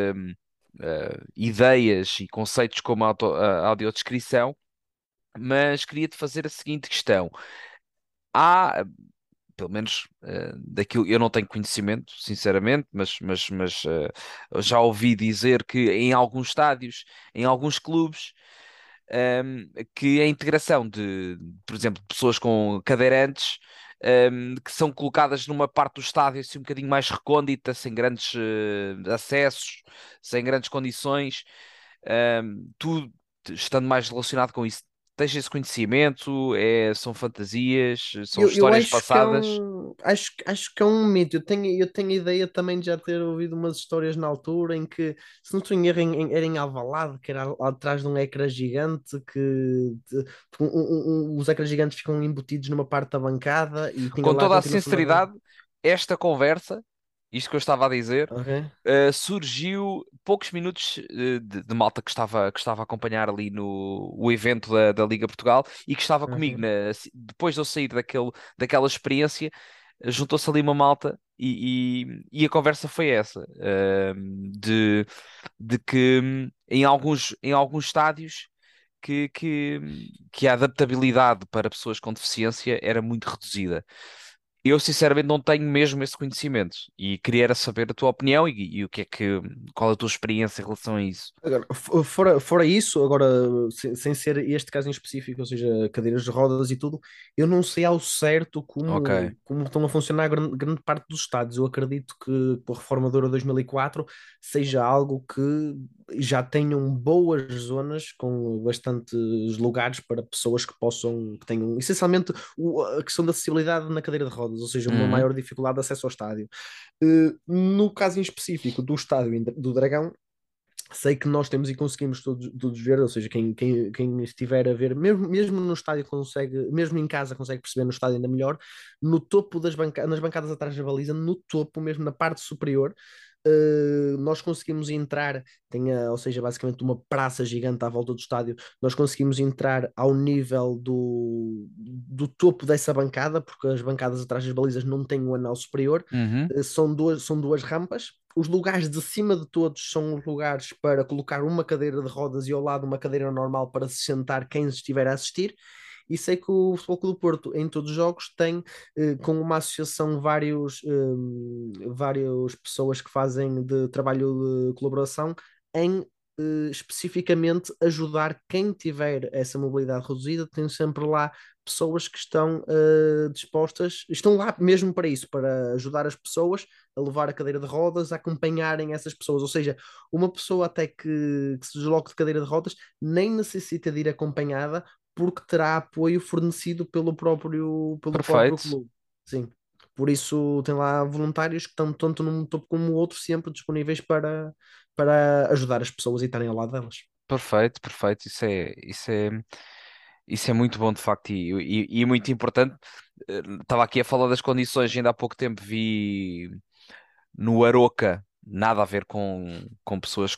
ideias e conceitos como a audiodescrição, mas queria-te fazer a seguinte questão. Há, pelo menos daquilo, eu não tenho conhecimento, sinceramente, mas já ouvi dizer que em alguns estádios, em alguns clubes, que a integração de, por exemplo, pessoas com cadeirantes, que são colocadas numa parte do estádio assim um bocadinho mais recôndita, sem grandes acessos, sem grandes condições, tu estando mais relacionado com isso. Tens esse conhecimento? São fantasias? São Eu histórias acho que é passadas? um, acho que é um mito. Eu tenho a ideia também de já ter ouvido umas histórias na altura em que, se não estou em erro, era em Alvalade, que era lá atrás de um ecrã gigante os ecrãs gigantes ficam embutidos numa parte da bancada e tinha Com lá a toda a continuação da sinceridade, esta conversa, isto que eu estava a dizer, Ok? surgiu poucos minutos de malta que estava a acompanhar ali no o evento da Liga Portugal e que estava comigo Ok. depois de eu sair daquela experiência, juntou-se ali uma malta e a conversa foi essa, de que em alguns estádios que a adaptabilidade para pessoas com deficiência era muito reduzida. Eu sinceramente não tenho mesmo esse conhecimento e queria era saber a tua opinião e o que é qual é a tua experiência em relação a isso. Agora, fora isso, agora, sem ser este caso em específico, ou seja, cadeiras de rodas e tudo, eu não sei ao certo Ok. como estão a funcionar grande parte dos estádios. Eu acredito que com a reforma de Euro 2004 seja algo que já tenham boas zonas com bastantes lugares para pessoas que tenham essencialmente a questão da acessibilidade na cadeira de rodas, ou seja, uma Uhum. maior dificuldade de acesso ao estádio. No caso em específico do estádio do Dragão, sei que nós temos e conseguimos todos ver, ou seja, quem estiver a ver, mesmo no estádio consegue, mesmo em casa consegue perceber no estádio ainda melhor, no topo nas bancadas atrás da baliza, no topo, mesmo na parte superior, nós conseguimos entrar, ou seja, basicamente uma praça gigante à volta do estádio, nós conseguimos entrar ao nível do topo dessa bancada, porque as bancadas atrás das balizas não têm o anel superior, Uhum. são duas rampas. Os lugares de cima de todos são os lugares para colocar uma cadeira de rodas e ao lado uma cadeira normal para se sentar quem estiver a assistir. E sei que o Futebol Clube do Porto, em todos os jogos, tem com uma associação várias pessoas que fazem de trabalho de colaboração em especificamente ajudar quem tiver essa mobilidade reduzida. Tem sempre lá pessoas que estão dispostas, estão lá mesmo para isso, para ajudar as pessoas a levar a cadeira de rodas, a acompanharem essas pessoas. Ou seja, uma pessoa até que se desloque de cadeira de rodas nem necessita de ir acompanhada porque terá apoio fornecido pelo próprio Perfeito, clube. Sim. Por isso tem lá voluntários que estão tanto num topo como no outro sempre disponíveis para ajudar as pessoas e estarem ao lado delas. perfeito, perfeito. Isso é muito bom de facto e muito importante. Estava aqui a falar das condições, ainda há pouco tempo vi no Aroca, nada a ver com pessoas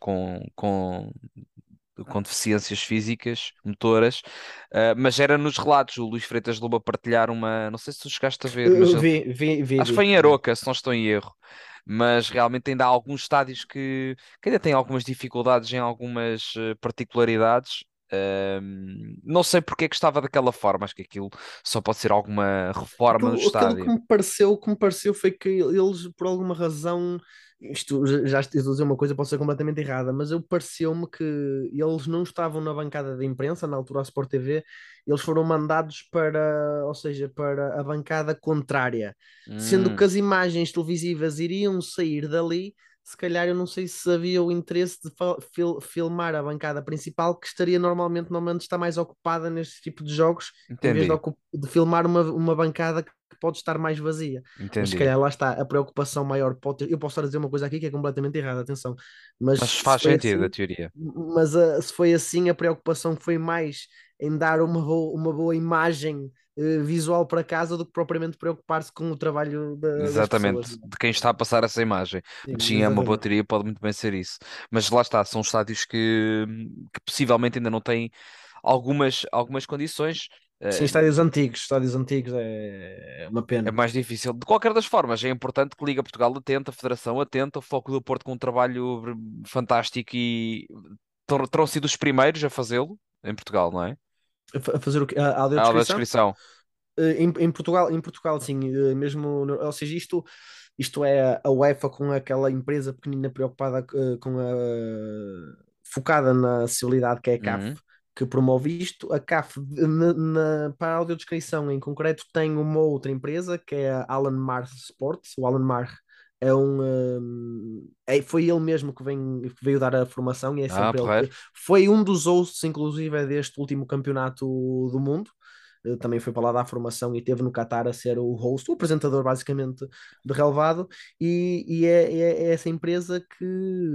com deficiências físicas, motoras, mas era nos relatos, o Luís Freitas Lobo a partilhar não sei se tu chegaste a ver, mas Vi, vi, vi, acho que foi vi, em vi. Aroca, se não estou em erro. Mas realmente ainda há alguns estádios que ainda têm algumas dificuldades em algumas particularidades. Não sei porque é que estava daquela forma, acho que aquilo só pode ser alguma reforma no Aquilo que estádio. me pareceu foi que eles, por alguma razão, isto já estou a dizer uma coisa, pode ser completamente errada, mas eu pareceu-me que eles não estavam na bancada de imprensa, na altura a Sport TV, eles foram mandados para, ou seja, para a bancada contrária, sendo que Hum, as imagens televisivas iriam sair dali. Se calhar eu não sei se havia o interesse de filmar a bancada principal, que estaria normalmente está mais ocupada neste tipo de jogos em vez de, entendi, de filmar uma bancada que pode estar mais vazia. Mas se entendi. calhar lá está, a preocupação maior pode ter. Eu posso estar a dizer uma coisa aqui que é completamente errada, atenção, mas Mas se faz foi sentido a assim, teoria. se foi assim, a preocupação foi mais em dar uma boa imagem visual para casa do que propriamente preocupar-se com o trabalho das pessoas. Exatamente, de quem está a passar essa imagem. Mas Sim, sim, é uma boa exatamente. teoria, pode muito bem ser isso. Mas lá está, são estádios que possivelmente ainda não têm algumas condições. Sim, eh, estádios antigos é uma É pena. mais difícil. De qualquer das formas, é importante que Liga Portugal atenta, a Federação atenta, o Foco do Porto com um trabalho fantástico e terão sido os primeiros a fazê-lo em Portugal, não é? A fazer o quê? A A audiodescrição? descrição. Em Portugal, sim, mesmo, ou seja, isto é a UEFA com aquela empresa pequenina preocupada focada na acessibilidade que é a CAF, Uhum. que promove isto. A CAF, para a audiodescrição em concreto, tem uma outra empresa que é a Alan Mar Sports. O Alan Mar foi ele mesmo que veio dar a formação e é Ah, sempre ele que porreiro. foi um dos hosts, inclusive, deste último campeonato do mundo. Também foi para lá dar formação e esteve no Qatar a ser o host, o apresentador basicamente de relevado, é essa empresa que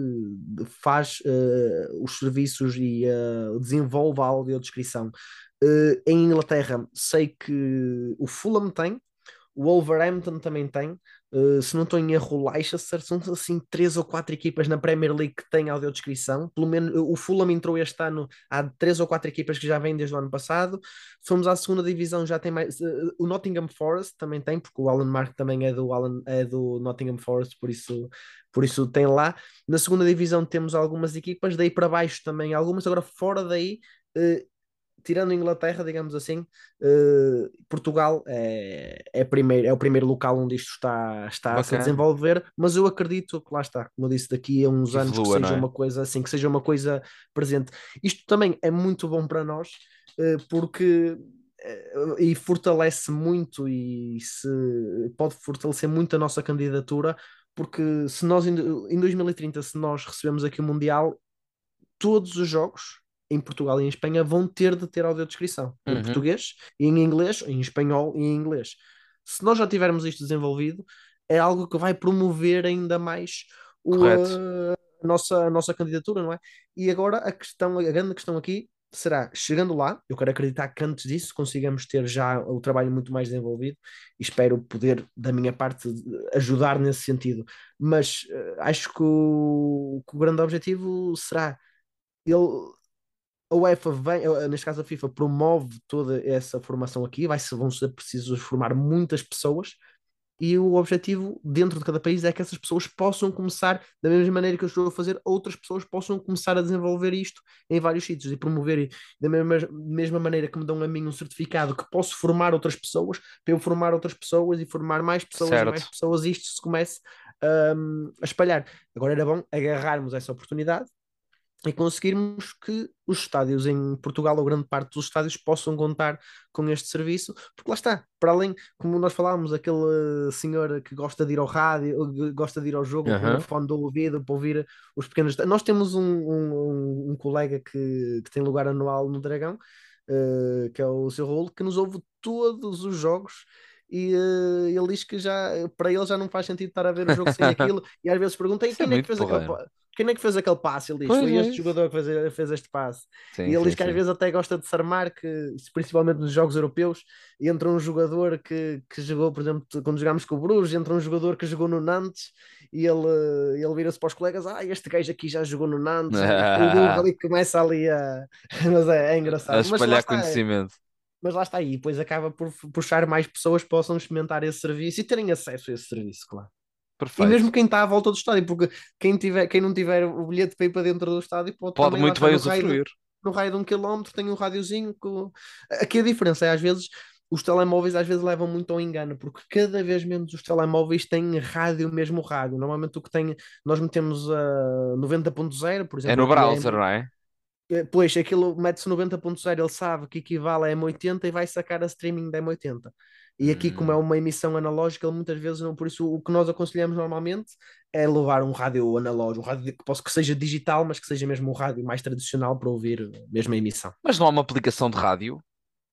faz os serviços e desenvolve a audiodescrição. Em Inglaterra, sei que o Fulham tem, o Wolverhampton também tem. Se não estou em erro, o Leicester são assim três ou quatro equipas na Premier League que têm audiodescrição. Pelo menos o Fulham entrou este ano, há três ou quatro equipas que já vêm desde o ano passado. Fomos à segunda divisão, já tem mais. O Nottingham Forest também tem, porque o Alan Mark também é do Nottingham Forest, por isso tem lá. Na segunda divisão temos algumas equipas, daí para baixo também algumas. Agora fora daí. Uh, Tirando a Inglaterra, digamos assim, Portugal é o primeiro local onde isto está a se Bacana. desenvolver, mas eu acredito que lá está, como eu disse, daqui a uns Que anos que evolua, não seja é? uma coisa assim, que seja uma coisa presente. Isto também é muito bom para nós, porque e fortalece muito e se pode fortalecer muito a nossa candidatura, porque se nós em 2030, se nós recebemos aqui o Mundial, todos os jogos em Portugal e em Espanha vão ter de ter audiodescrição em Uhum. português, em inglês, em espanhol e em inglês. Se nós já tivermos isto desenvolvido, é algo que vai promover ainda mais Correto. a nossa candidatura, não é? E agora a grande questão aqui será, chegando lá, eu quero acreditar que antes disso consigamos ter já o trabalho muito mais desenvolvido e espero poder, da minha parte, ajudar nesse sentido. Mas acho que o grande objetivo será ele, a UEFA vem, neste caso a FIFA, promove toda essa formação aqui, vão ser precisos formar muitas pessoas, e o objetivo dentro de cada país é que essas pessoas possam começar, da mesma maneira que eu estou a fazer, outras pessoas possam começar a desenvolver isto em vários sítios e promover, da mesma maneira que me dão a mim um certificado que posso formar outras pessoas, para eu formar outras pessoas e formar mais pessoas e mais Certo. pessoas, isto se comece a espalhar. Agora era bom agarrarmos essa oportunidade e conseguirmos que os estádios em Portugal, ou grande parte dos estádios, possam contar com este serviço, porque lá está, para além, como nós falámos, aquele senhor que gosta de ir ao rádio, gosta de ir ao jogo com o Aham. fone do ouvido para ouvir os pequenos. Nós temos um colega que tem lugar anual no Dragão, que é o seu Raul, que nos ouve todos os jogos. E ele diz que para ele já não faz sentido estar a ver o jogo sem aquilo, e às vezes pergunta: "E Isso é quem é que muito fez aquele porreiro. quem é que fez aquele passe?" Ele diz: Pois "Foi é este isso. jogador que fez este passe." E Sim, ele sim, diz que às sim. vezes até gosta de se armar, principalmente nos jogos europeus, e entra um jogador que jogou, por exemplo, quando jogámos com o Bruges, entra um jogador que jogou no Nantes, e ele vira-se para os colegas: Este gajo aqui já jogou no Nantes, o burro ali começa ali a. Mas é A engraçado. Mas lá espalhar está, conhecimento. mas lá está aí, depois acaba por puxar mais pessoas que possam experimentar esse serviço e terem acesso a esse serviço, claro. E mesmo Perfeito. quem está à volta do estádio, porque quem não tiver o bilhete para ir para dentro do estádio pode Pode também lá muito estar bem no raio usufruir. no raio de 1 quilómetro, tem um rádiozinho. Aqui a diferença é às vezes os telemóveis às vezes levam muito ao engano, porque cada vez menos os telemóveis têm rádio, mesmo rádio. Normalmente o que tem, nós metemos a 90.0, por É exemplo, no aqui browser, não é? pois aquilo mete-se 90.0, ele sabe que equivale a M80 e vai sacar a streaming da M80. E aqui, como é Hum. uma emissão analógica, ele muitas vezes não. Por isso, o que nós aconselhamos normalmente é levar um rádio analógico, um rádio que seja digital, mas que seja mesmo um rádio mais tradicional para ouvir mesmo a emissão. Mas não há uma aplicação de rádio,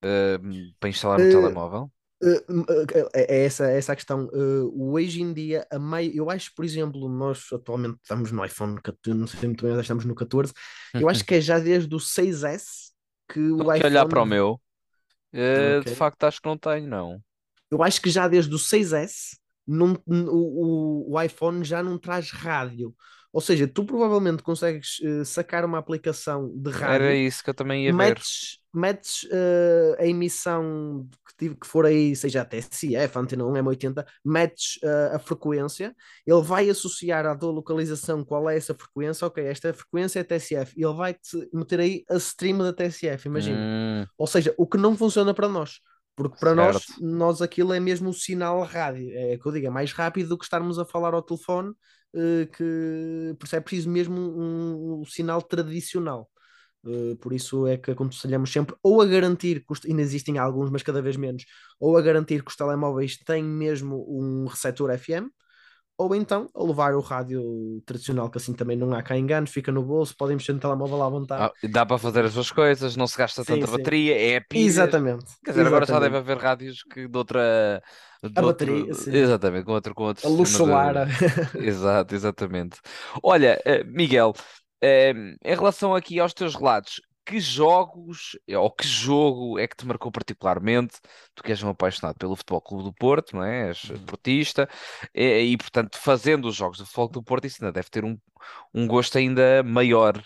para instalar no Uh, telemóvel? é essa a questão. Hoje em dia, eu acho, por exemplo, nós atualmente estamos no iPhone 14, não sei muito bem, mas estamos no 14. Eu acho que é já desde o 6S que Estou o aqui a olhar iPhone para o meu. Ok. De facto, acho que não tenho, não. Eu acho que já desde o 6S o iPhone já não traz rádio. Ou seja, tu provavelmente consegues sacar uma aplicação de Era rádio, isso que eu também ia ver. metes a emissão que for aí, seja a TSF, a Antena 1, M80, metes a frequência, ele vai associar à tua localização qual é essa frequência, ok, esta frequência é TSF, e ele vai-te meter aí a stream da TSF, imagina. Hum, Ou seja, o que não funciona para nós. Porque para nós, certo. nós aquilo é mesmo o sinal rádio. É que eu digo, é mais rápido do que estarmos a falar ao telefone, que por isso é preciso mesmo um sinal tradicional. Por isso é que aconselhamos sempre ou a garantir, ainda existem alguns, mas cada vez menos, ou a garantir que os telemóveis têm mesmo um receptor FM, ou então a levar o rádio tradicional, que assim também não há cá enganos, fica no bolso, podem mexer no telemóvel à vontade. Dá para fazer as suas coisas, não se gasta Sim, tanta sim. bateria, é pilhas. Exatamente, Quer dizer, agora já deve exatamente. haver rádios que de outra, A bateria, sim. exatamente, com outro A luz sistema solar. de, exato, exatamente. Olha, Miguel, em relação aqui aos teus relatos, que jogos ou que jogo é que te marcou particularmente? Tu que és um apaixonado pelo Futebol Clube do Porto, não é? És portista, portanto, fazendo os jogos do Futebol Clube do Porto, isso ainda deve ter um gosto ainda maior.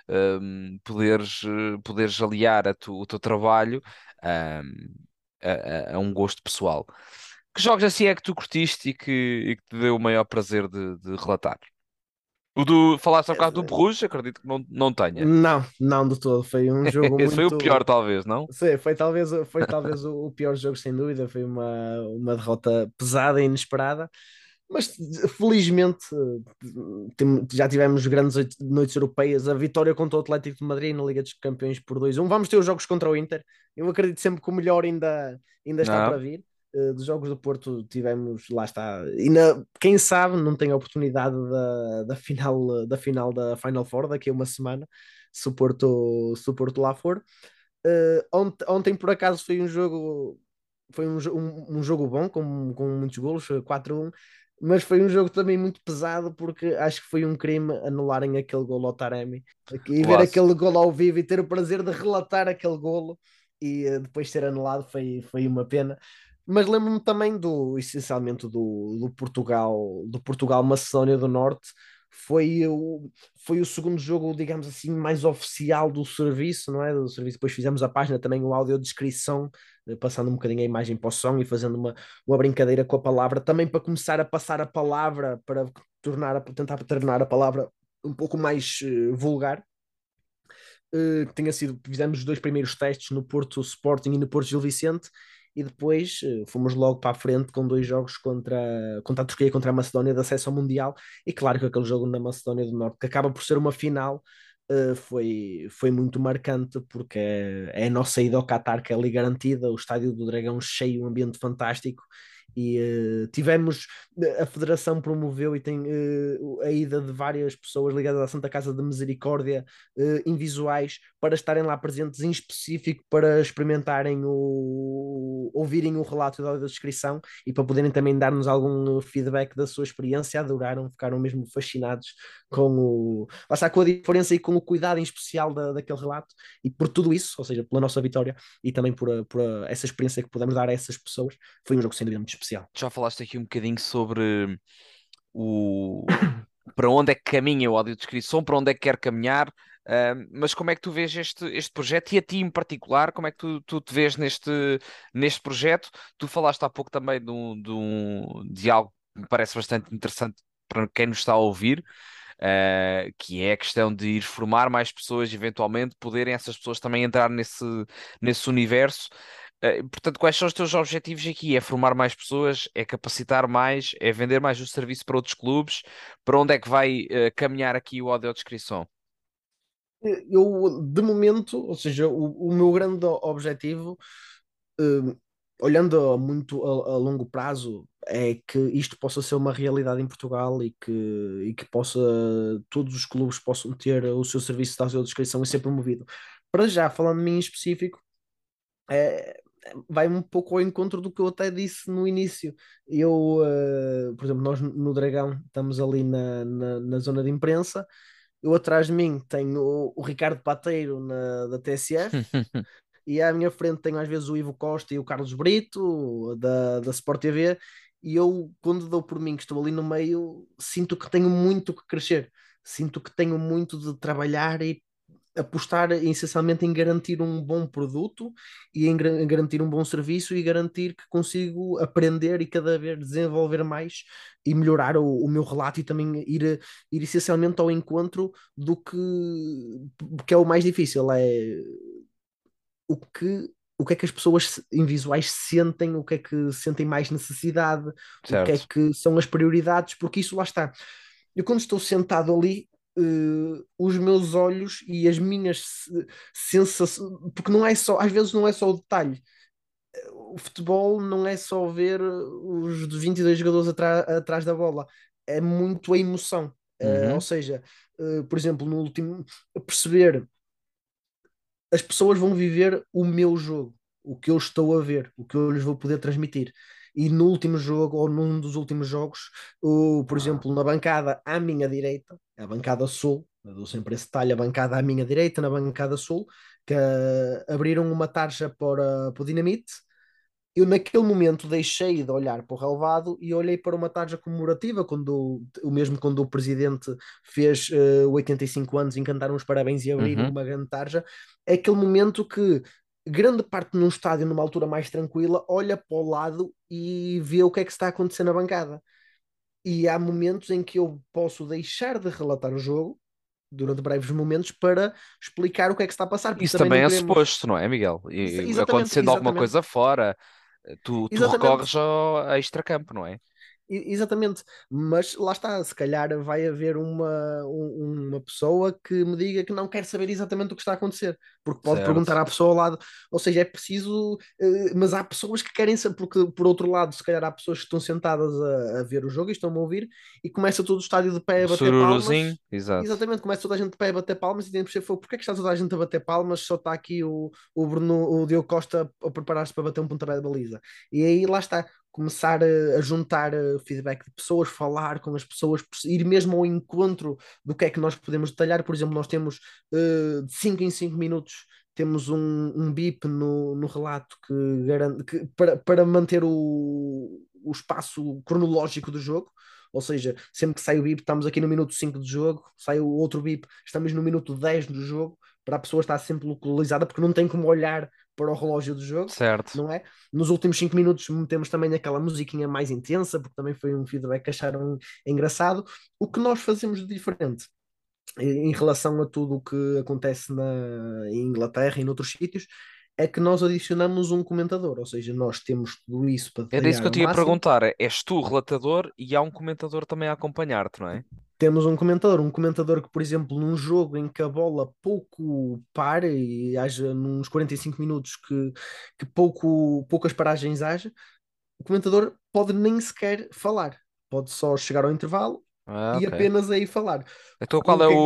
Poderes aliar o teu trabalho, hum, a um gosto pessoal. Que jogos assim é que tu curtiste e que te deu o maior prazer de relatar? Falaste há bocado do Bruges, acredito que não tenha. Não, não de todo. Foi um jogo Esse foi o pior, muito. talvez, não? Sim, foi talvez o pior jogo, sem dúvida. Foi uma derrota pesada e inesperada. Mas felizmente já tivemos grandes noites europeias. A vitória contra o Atlético de Madrid na Liga dos Campeões por 2-1. Vamos ter os jogos contra o Inter. Eu acredito sempre que o melhor ainda está para Não? vir. Dos jogos do Porto tivemos, lá está. Quem sabe não tem a oportunidade da final da Final Four daqui a uma semana, se o Porto lá for. Ontem, por acaso, foi um jogo bom, com muitos golos, 4-1, mas foi um jogo também muito pesado, porque acho que foi um crime anularem aquele golo ao Taremi. E ver Laço. aquele golo ao vivo e ter o prazer de relatar aquele golo e depois ser anulado foi uma pena. Mas lembro-me também essencialmente do Portugal Macedónia do Norte. Foi o, foi o segundo jogo, digamos assim, mais oficial do serviço, não é? Do serviço. Depois fizemos a página também, o audiodescrição, passando um bocadinho a imagem para o som e fazendo uma brincadeira com a palavra, também para começar a passar a palavra, para tentar tornar a palavra um pouco mais vulgar. Fizemos os dois primeiros testes no Porto Sporting e no Porto Gil Vicente, e depois fomos logo para a frente com dois jogos contra a Turquia e contra a Macedónia de acesso ao Mundial. E claro que aquele jogo na Macedónia do Norte, que acaba por ser uma final, foi muito marcante, porque é a nossa ida ao Qatar que é ali garantida, o Estádio do Dragão cheio, um ambiente fantástico. E a Federação promoveu e tem a ida de várias pessoas ligadas à Santa Casa de Misericórdia, invisuais, para estarem lá presentes em específico, para experimentarem ouvirem o relato da descrição e para poderem também dar-nos algum feedback da sua experiência. Adoraram, ficaram mesmo fascinados lá está, com a diferença e com o cuidado em especial daquele relato, e por tudo isso, ou seja, pela nossa vitória e também por essa experiência que podemos dar a essas pessoas. Foi um jogo sem dúvida muito especial. Já falaste aqui um bocadinho sobre o para onde é que caminha o audiodescrição, para onde é que quer caminhar, mas como é que tu vês este projeto e a ti em particular, como é que tu te vês neste projeto? Tu falaste há pouco também de algo que me parece bastante interessante para quem nos está a ouvir, que é a questão de ir formar mais pessoas, eventualmente poderem essas pessoas também entrar nesse universo. Portanto, quais são os teus objetivos aqui? É formar mais pessoas, é capacitar mais, é vender mais o serviço para outros clubes? Para onde é que vai caminhar aqui o audiodescrição? De momento, ou seja, o meu grande objetivo, eh, olhando a longo prazo, é que isto possa ser uma realidade em Portugal e que todos os clubes possam ter o seu serviço de audiodescrição e ser promovido. Para já, falando de mim em específico, é, vai um pouco ao encontro do que eu até disse no início. Por exemplo, nós no Dragão estamos ali na zona de imprensa. Eu atrás de mim tenho o Ricardo Pateiro da TSF, e à minha frente tenho às vezes o Ivo Costa e o Carlos Brito, da Sport TV, e eu, quando dou por mim que estou ali no meio, sinto que tenho muito que crescer, sinto que tenho muito de trabalhar e apostar essencialmente em garantir um bom produto e em garantir um bom serviço e garantir que consigo aprender e cada vez desenvolver mais e melhorar o meu relato e também ir essencialmente ao encontro do que é o mais difícil, é o que é que as pessoas em visuais sentem, o que é que sentem mais necessidade, o que é certo. que são as prioridades, porque isso lá está. Eu quando estou sentado ali, os meus olhos e as minhas sensações, porque não é só, às vezes não é só o detalhe. O futebol não é só ver os 22 jogadores atrás da bola, é muito a emoção. Ou Uhum. seja, por exemplo, no último, perceber as pessoas vão viver o meu jogo, o que eu estou a ver, o que eu lhes vou poder transmitir. E no último jogo, ou num dos últimos jogos, por exemplo, na bancada à minha direita, a bancada sul, eu dou sempre esse detalhe, a bancada à minha direita, na bancada sul, que abriram uma tarja para o Dinamite. Eu naquele momento deixei de olhar para o relevado e olhei para uma tarja comemorativa, o mesmo quando o presidente fez 85 anos em cantar uns parabéns e abriram Uhum. uma grande tarja. É aquele momento que grande parte num estádio, numa altura mais tranquila, olha para o lado e vê o que é que está acontecendo na bancada. E há momentos em que eu posso deixar de relatar o jogo durante breves momentos para explicar o que é que está a passar, porque Isso também também não é queremos. suposto, não é, Miguel? Exatamente, Acontecendo alguma exatamente, coisa fora, tu exatamente. recorres ao extracampo, não é? Exatamente, mas lá está, se calhar vai haver uma pessoa que me diga que não quer saber exatamente o que está a acontecer, porque pode perguntar Certo. à pessoa ao lado, ou seja, é preciso, mas há pessoas que querem saber, porque por outro lado, se calhar há pessoas que estão sentadas a ver o jogo e estão-me a ouvir, e começa todo o estádio de pé O a bater sururuzinho, palmas. exato. Exatamente, começa toda a gente de pé a bater palmas e tem que perceber, porque é que está toda a gente a bater palmas, só está aqui o Bruno, o Diogo Costa a preparar-se para bater um pontapé de baliza. E aí lá está, começar a juntar feedback de pessoas, falar com as pessoas, ir mesmo ao encontro do que é que nós podemos detalhar. Por exemplo, nós temos de 5 em 5 minutos. Temos um bip no relato que garante para manter o espaço cronológico do jogo. Ou seja, sempre que sai o bip, estamos aqui no minuto 5 do jogo, sai o outro bip, estamos no minuto 10 do jogo, para a pessoa estar sempre localizada, porque não tem como olhar para o relógio do jogo, Certo. não é? Nos últimos 5 minutos metemos também aquela musiquinha mais intensa, porque também foi um feedback que acharam engraçado. O que nós fazemos de diferente em relação a tudo o que acontece em Inglaterra e noutros sítios é que nós adicionamos um comentador, ou seja, nós temos tudo isso para Era isso detalhar que eu ao te ia máximo. perguntar. És tu o relatador e há um comentador também a acompanhar-te, não é? Temos um comentador que, por exemplo, num jogo em que a bola pouco para e haja nos 45 minutos que poucas paragens haja, o comentador pode nem sequer falar, pode só chegar ao intervalo Ah, e ok. apenas aí falar. Então qual O é que é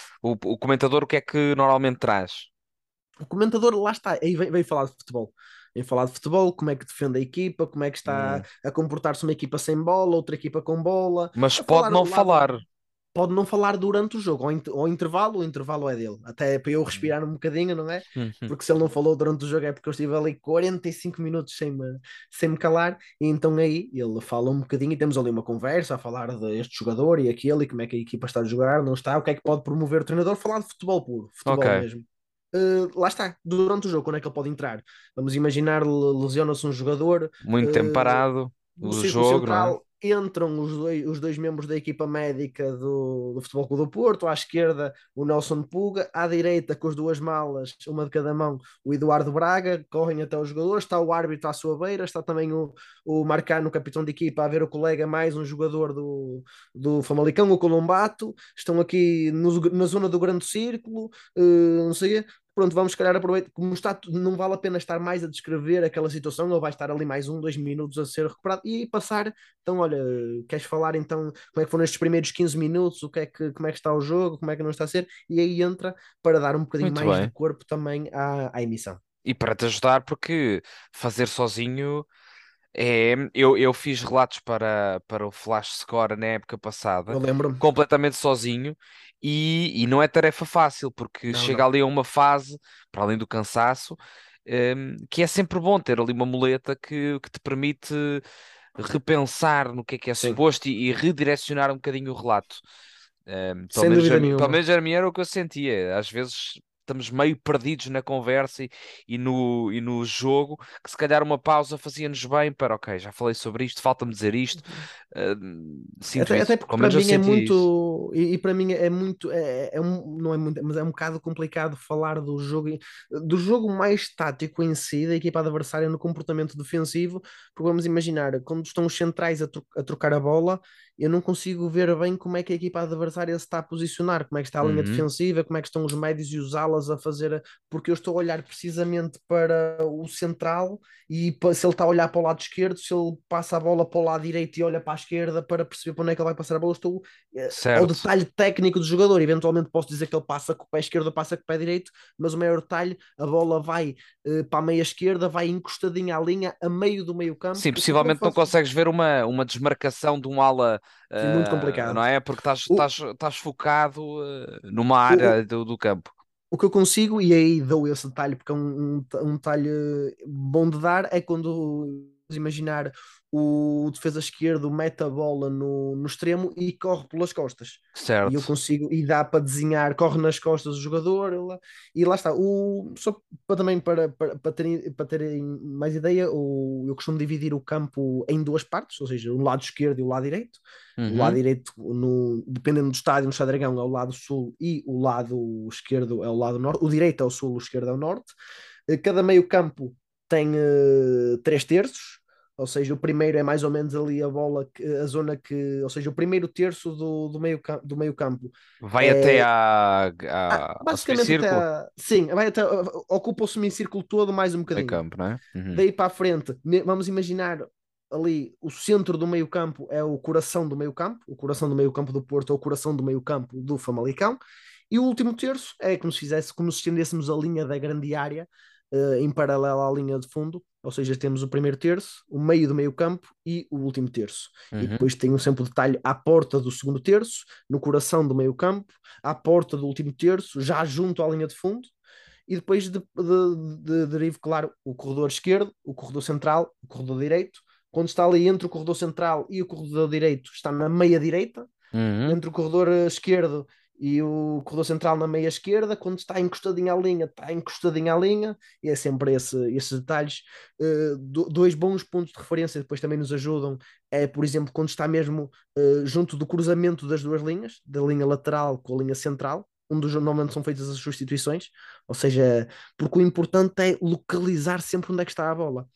o comentador, o que é que normalmente traz? O comentador, lá está, aí vem falar de futebol. Vem falar de futebol, como é que defende a equipa, como é que está Hum. a comportar-se uma equipa sem bola, outra equipa com bola, Mas a pode falar não o lado. falar. Pode não falar durante o jogo, ao intervalo, o intervalo é dele. Até para eu Hum. respirar um bocadinho, não é? Uhum. Porque se ele não falou durante o jogo é porque eu estive ali 45 minutos sem me calar, e então aí ele fala um bocadinho e temos ali uma conversa a falar deste jogador e aquele, e como é que a equipa está a jogar, não está, o que é que pode promover o treinador, falar de futebol puro, futebol Ok. mesmo. Lá está, durante o jogo, quando é que ele pode entrar? Vamos imaginar, lesiona-se um jogador, Muito tempo uh, parado. no O círculo jogo, não é? central entram os dois membros da equipa médica do Futebol Clube do Porto, à esquerda o Nelson Puga, à direita com as duas malas, uma de cada mão, o Eduardo Braga, correm até os jogadores, está o árbitro à sua beira, está também o Marcano, capitão de equipa, a ver o colega, mais um jogador do Famalicão, o Colombato, estão aqui na zona do grande círculo, não sei, pronto, vamos se calhar aproveitar, como está, não vale a pena estar mais a descrever aquela situação, ele vai estar ali mais 1, 2 minutos a ser recuperado e passar, então olha, queres falar então como é que foram estes primeiros 15 minutos, como é que está o jogo, como é que não está a ser, e aí entra para dar um bocadinho Muito mais de bem. corpo também à emissão. E para te ajudar, porque fazer sozinho é. Eu fiz relatos para o Flash Score na época passada, Eu lembro-me, completamente sozinho, e não é tarefa fácil, porque não, chega não, ali a uma fase, para além do cansaço, que é sempre bom ter ali uma muleta que te permite repensar no que é Sim, suposto e redirecionar um bocadinho o relato. sem dúvida Pelo nenhuma. menos a mim era o que eu sentia. Às vezes estamos meio perdidos na conversa e no jogo, que se calhar uma pausa fazia-nos bem para, ok, já falei sobre isto, falta-me dizer isto. Sinto Até isso. porque Pelo para menos eu mim é sentia isso. muito, e para mim é muito, não é muito, mas é um bocado complicado falar do jogo mais tático em si, da equipa adversária no comportamento defensivo, porque vamos imaginar, quando estão os centrais a trocar a bola, eu não consigo ver bem como é que a equipa adversária se está a posicionar, como é que está a linha Uhum. defensiva, como é que estão os médios e os alas a fazer, porque eu estou a olhar precisamente para o central e se ele está a olhar para o lado esquerdo, se ele passa a bola para o lado direito e olha para a esquerda para perceber para onde é que ele vai passar a bola, estou ao Certo. detalhe técnico do jogador. Eventualmente posso dizer que ele passa com o pé esquerdo ou passa com o pé direito, mas o maior detalhe, a bola vai para a meia esquerda, vai encostadinha à linha, a meio do meio campo. Sim, O que é que eu não possivelmente não faço? consegues ver uma desmarcação de um ala, Sim, muito complicado. não é? Porque O, estás focado, numa o, área do campo. O que eu consigo, e aí dou esse detalhe, porque é um detalhe bom de dar, é quando, vamos imaginar, o defesa esquerdo mete a bola no extremo e corre pelas costas. E eu Certo. consigo, e dá para desenhar, corre nas costas do jogador, e lá está. Só para também para terem mais ideia, eu costumo dividir o campo em duas partes, ou seja, o lado esquerdo e o lado direito. O lado Uhum. direito, dependendo do estádio, no Estado Dragão é o lado sul e o lado esquerdo é o lado norte. O direito é o sul, o esquerdo é o norte. Cada meio campo tem 3 terços, ou seja, o primeiro é mais ou menos ali a bola, a zona que, ou seja, o primeiro terço do meio campo Vai até é ao basicamente semicírculo? sim, vai até, ocupa o semicírculo todo mais um Meio bocadinho. campo, não é? Uhum. Daí para a frente, vamos imaginar ali o centro do meio campo é o coração do meio campo, o coração do meio campo do Porto é o coração do meio campo do Famalicão, e o último terço é como se estendêssemos a linha da grande área em paralelo à linha de fundo, ou seja, temos o primeiro terço, o meio do meio campo e o último terço. E Uhum. depois tem sempre o detalhe à porta do segundo terço, no coração do meio campo, à porta do último terço, já junto à linha de fundo, e depois derivo, claro, o corredor esquerdo, o corredor central, o corredor direito. Quando está ali entre o corredor central e o corredor direito, está na meia direita, Uhum. entre o corredor esquerdo e o corredor central na meia esquerda, quando está encostadinho à linha, está encostadinho à linha, e é sempre esses detalhes. Dois bons pontos de referência depois também nos ajudam, é, por exemplo, quando está mesmo junto do cruzamento das duas linhas, da linha lateral com a linha central, onde normalmente são feitas as substituições, ou seja, porque o importante é localizar sempre onde é que está a bola.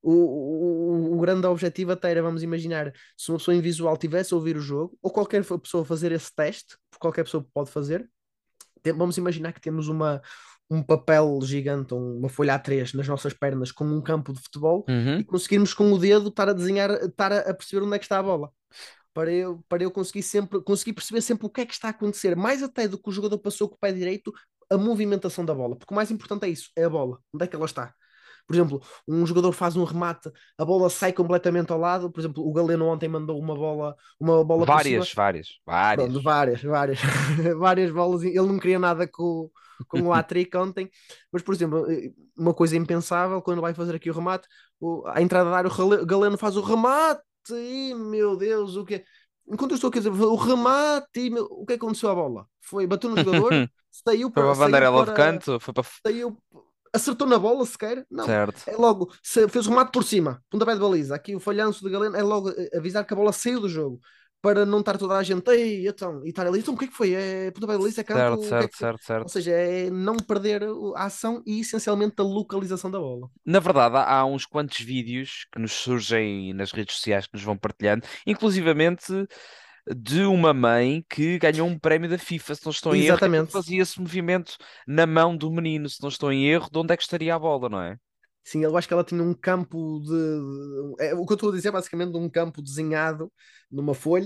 O grande objetivo até era, vamos imaginar, se uma pessoa invisual tivesse a ouvir o jogo, ou qualquer pessoa fazer esse teste, porque qualquer pessoa pode fazer, vamos imaginar que temos um papel gigante, uma folha A3 nas nossas pernas com um campo de futebol e Uhum. conseguirmos com o dedo estar a desenhar, estar a perceber onde é que está a bola. Para eu conseguir perceber sempre o que é que está a acontecer, mais até do que o jogador passou com o pé direito, a movimentação da bola, porque o mais importante é isso, é a bola, onde é que ela está. Por exemplo, um jogador faz um remate, a bola sai completamente ao lado. Por exemplo, o Galeno ontem mandou uma bola por cima. Várias, várias, Pronto, várias. várias, várias bolas. Ele não queria nada com o hat-trick ontem. Mas, por exemplo, uma coisa impensável, quando vai fazer aqui o remate, a entrada da área, o Galeno faz o remate. E, meu Deus, o que é? Enquanto eu estou aqui a dizer, o remate, o que aconteceu à bola? Foi, bateu no jogador, saiu Foi para para, a saiu bandeira de para, canto, foi para. saiu, acertou na bola sequer? Não. Certo, É logo, fez o remate por cima, pontapé de baliza. Aqui o falhanço de Galeno é logo avisar que a bola saiu do jogo. Para não estar toda a gente, ei, então, e estar ali, então o que é que foi? É pontapé de baliza, é canto, certo, o que é certo, que foi? certo, Ou certo. seja, é não perder a ação e essencialmente a localização da bola. Na verdade, há uns quantos vídeos que nos surgem nas redes sociais que nos vão partilhando, inclusivamente de uma mãe que ganhou um prémio da FIFA, se não estou em erro, que aquilo Exatamente. fazia esse movimento na mão do menino, se não estou em erro, de onde é que estaria a bola, não é? Sim, eu acho que ela tinha um campo o que eu estou a dizer é basicamente um campo desenhado numa folha.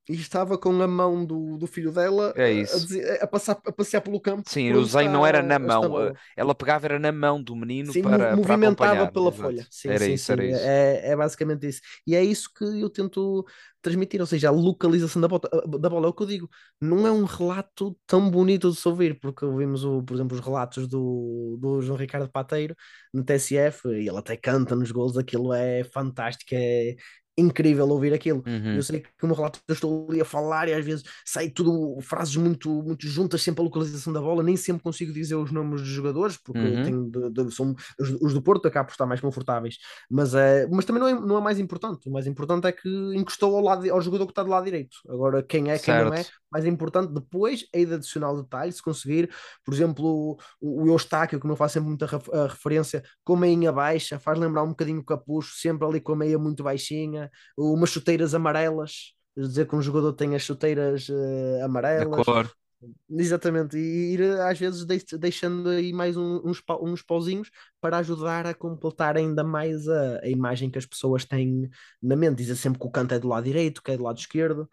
e estava com a mão do filho dela É isso. a passear pelo campo Sim, por o onde desenho não era na onde está a mão. bola. Ela pegava era na mão do menino Sim, para movimentava acompanhar. pela Exato. folha. Sim, Era sim, isso, era sim. isso. É basicamente isso. E é isso que eu tento transmitir, ou seja, a localização da bola. É o que eu digo. Não é um relato tão bonito de se ouvir, porque ouvimos, por exemplo, os relatos do João Ricardo Pateiro no TSF, e ele até canta nos gols. Aquilo é fantástico, é incrível ouvir aquilo. Eu Uhum, sei que o meu relato eu estou ali a falar e às vezes sai tudo, frases muito juntas, sempre a localização da bola, nem sempre consigo dizer os nomes dos jogadores, porque uhum. tenho são os do Porto acabam por estar mais confortáveis, mas também não é mais importante. O mais importante é que encostou ao jogador que está do lado direito. Agora, quem não é, Certo. mais importante depois é de adicionar o detalhe, se conseguir, por exemplo, o Eustáquio, como eu faço sempre muita a referência, com a meinha baixa, faz lembrar um bocadinho o Capucho, sempre ali com a meia muito baixinha, umas chuteiras amarelas, dizer que um jogador tem as chuteiras Da amarelas. cor. Exatamente, e ir às vezes deixando aí mais uns pauzinhos para ajudar a completar ainda mais a imagem que as pessoas têm na mente. Dizer sempre que o canto é do lado direito, que é do lado esquerdo.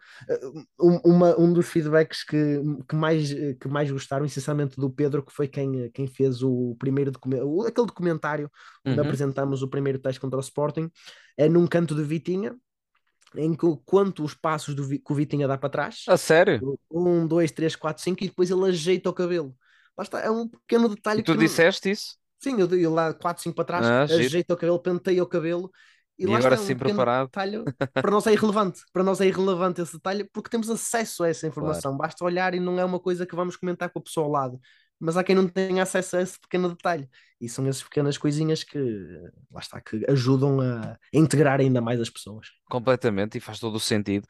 Um dos feedbacks que mais gostaram, essencialmente do Pedro, que foi quem fez o primeiro aquele documentário onde Uhum. apresentamos o primeiro teste contra o Sporting, é num canto de Vitinha em que quanto os passos que o Vitinha dá para trás, A sério? um, dois, três, quatro, cinco, e depois ele ajeita o cabelo. Lá está, é um pequeno E detalhe tu que, disseste isso? sim, eu dei lá quatro, cinco para trás, Ah, giro. ajeita o cabelo, penteia o cabelo, e E lá agora está, é um sim pequeno preparado? detalhe. Para nós é irrelevante esse detalhe porque temos acesso a essa Claro. informação. Basta olhar e não é uma coisa que vamos comentar com a pessoa ao lado. Mas há quem não tenha acesso a esse pequeno detalhe. E são essas pequenas coisinhas que, lá está, que ajudam a integrar ainda mais as pessoas. Completamente, e faz todo o sentido.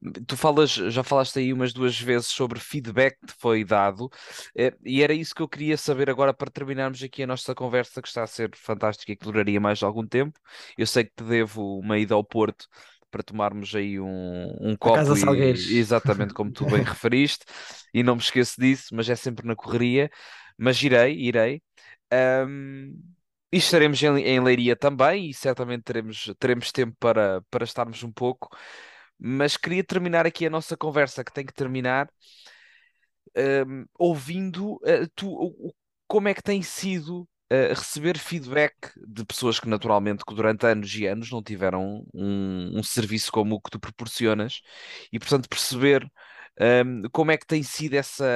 Já falaste aí umas duas vezes sobre feedback que te foi dado, e era isso que eu queria saber agora para terminarmos aqui a nossa conversa, que está a ser fantástica e que duraria mais algum tempo. Eu sei que te devo uma ida ao Porto para tomarmos aí um A copo, Casa e Salgueiros. exatamente como tu bem referiste, e não me esqueço disso, mas é sempre na correria. Mas irei. Ahm, e estaremos em Leiria também, e certamente teremos tempo para estarmos um pouco. Mas queria terminar aqui a nossa conversa, que tem que terminar, ouvindo como é que tem sido receber feedback de pessoas que naturalmente que durante anos e anos não tiveram um serviço como o que tu proporcionas, e portanto perceber como é que tem sido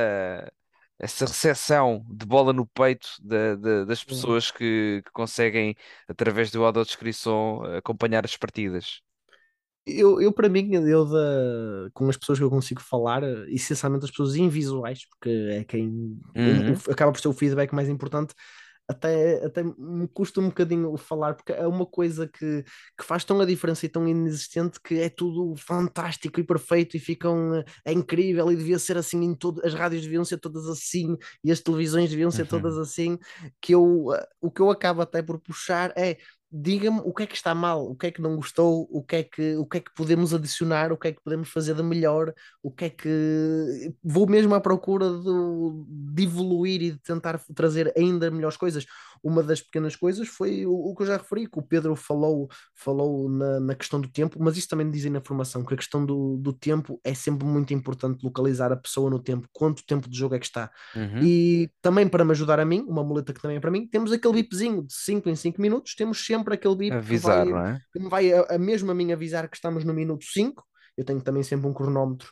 essa recepção de bola no peito das pessoas que conseguem, através do audiodescrição, acompanhar as partidas. Para mim, com as pessoas que eu consigo falar, essencialmente as pessoas invisuais, porque é quem Uhum, acaba por ser o feedback mais importante, até me custa um bocadinho falar, porque é uma coisa que faz tão a diferença e tão inexistente que é tudo fantástico e perfeito e é incrível e devia ser assim em tudo, as rádios deviam ser todas assim e as televisões deviam ser todas uhum. assim, o que eu acabo até por puxar é diga-me o que é que está mal, o que é que não gostou, o que é que podemos adicionar, o que é que podemos fazer de melhor, o que é que vou mesmo à procura de evoluir e de tentar trazer ainda melhores coisas. Uma das pequenas coisas foi o que eu já referi, que o Pedro falou na questão do tempo, mas isso também dizem na formação, que a questão do tempo é sempre muito importante localizar a pessoa no tempo, quanto tempo de jogo é que está. Uhum. E também para me ajudar a mim, uma muleta que também é para mim, temos aquele bipzinho de 5 em 5 minutos, temos sempre aquele bip que Avisar, não é? me vai mesmo a mim avisar que estamos no minuto 5. Eu tenho também sempre um cronómetro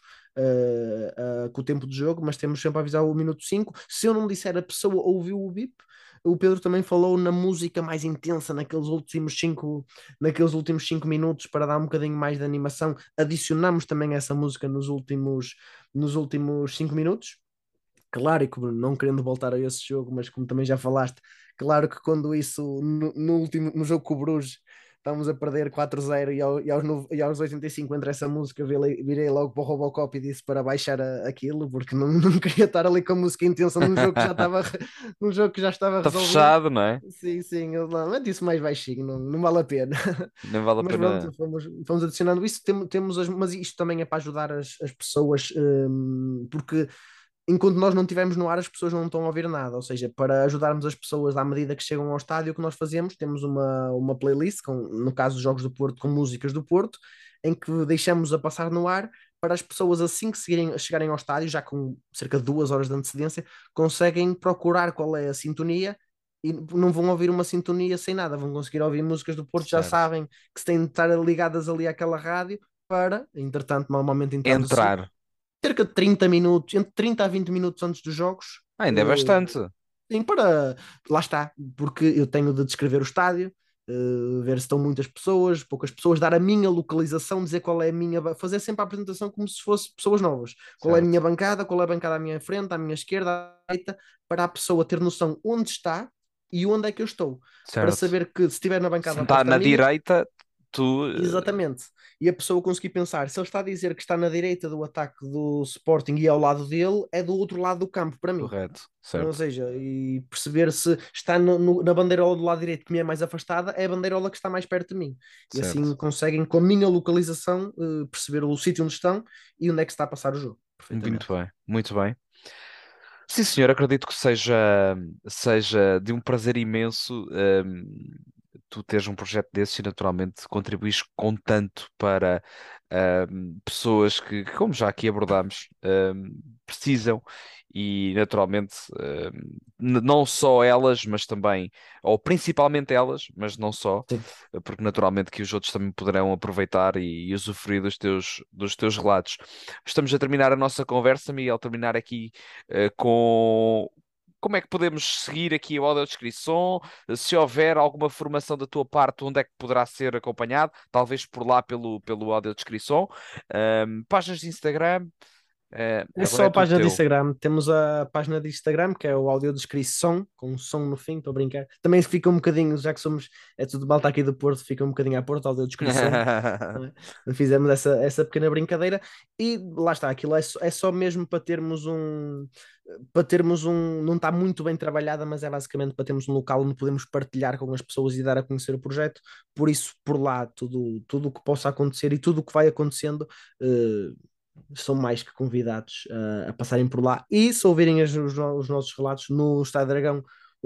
com o tempo de jogo, mas temos sempre a avisar o minuto 5. Se eu não disser, a pessoa ouviu o bip. O Pedro também falou na música mais intensa naqueles últimos cinco minutos para dar um bocadinho mais de animação. Adicionamos também essa música nos últimos 5 minutos. Claro, e como não querendo voltar a esse jogo, mas como também já falaste, claro que quando isso no jogo com o Bruges estávamos a perder 4-0 e aos 85 entre essa música virei logo para o Robocop e disse para baixar aquilo, porque não, não queria estar ali com a música intensa num jogo que já estava num jogo que já estava Está resolvido. fechado, não é? Sim, sim, eu não, mas disse mais baixinho, não, não vale a pena. Nem vale a Mas pronto, pena. fomos adicionando isso. Mas isto também é para ajudar as pessoas, porque enquanto nós não estivermos no ar, as pessoas não estão a ouvir nada. Ou seja, para ajudarmos as pessoas à medida que chegam ao estádio, o que nós fazemos, temos uma playlist, no caso dos Jogos do Porto, com músicas do Porto, em que deixamos a passar no ar para as pessoas assim que chegarem ao estádio, já com cerca de 2 horas de antecedência, conseguem procurar qual é a sintonia e não vão ouvir uma sintonia sem nada, vão conseguir ouvir músicas do Porto, já Certo. sabem que se têm de estar ligadas ali àquela rádio para, entretanto, normalmente entrando assim, Entrar. cerca de 30 minutos, entre 30 a 20 minutos antes dos jogos, Ainda é bastante. sim, para. Lá está, porque eu tenho de descrever o estádio, ver se estão muitas pessoas, poucas pessoas, dar a minha localização, dizer qual é a minha. Fazer sempre a apresentação como se fosse pessoas novas. Qual é a minha Certo. bancada, qual é a bancada à minha frente, à minha esquerda, à direita, para a pessoa ter noção onde está e onde é que eu estou. Para Certo. saber que se estiver na Se bancada está oposta à na minha, direita, tu. exatamente. E a pessoa conseguir pensar, se ele está a dizer que está na direita do ataque do Sporting e ao lado dele, é do outro lado do campo para mim. Correto. Ou Certo. seja, e perceber se está na bandeirola do lado direito que me é mais afastada, é a bandeirola que está mais perto de mim. E assim Certo. conseguem, com a minha localização, perceber o sítio onde estão e onde é que se está a passar o jogo. Muito Perfeitamente. bem. Muito bem. Sim, senhor, acredito que seja de um prazer imenso, tu teres um projeto desses e naturalmente contribuís com tanto para pessoas que, como já aqui abordámos, precisam e naturalmente não só elas, mas também, ou principalmente elas, mas não só, Sim. porque naturalmente que os outros também poderão aproveitar e usufruir dos teus relatos. Estamos a terminar a nossa conversa, Miguel, terminar aqui com como é que podemos seguir aqui o audiodescrição, se houver alguma formação da tua parte, onde é que poderá ser acompanhado, talvez por lá pelo audiodescrição, páginas de Instagram, É agora só é a tudo página de teu. Instagram. Temos a página de Instagram, que é o audiodescrição, com um som no fim, para brincar. Também fica um bocadinho, já que somos, é tudo malta aqui do Porto, fica um bocadinho à Porto, audiodescrição. Não é? Fizemos essa pequena brincadeira e lá está, aquilo é só mesmo para termos um, não está muito bem trabalhada, mas é basicamente para termos um local onde podemos partilhar com as pessoas e dar a conhecer o projeto. Por isso, por lá, tudo o que possa acontecer e tudo o que vai acontecendo, são mais que convidados a passarem por lá. E se ouvirem os nossos relatos no Estádio Dragão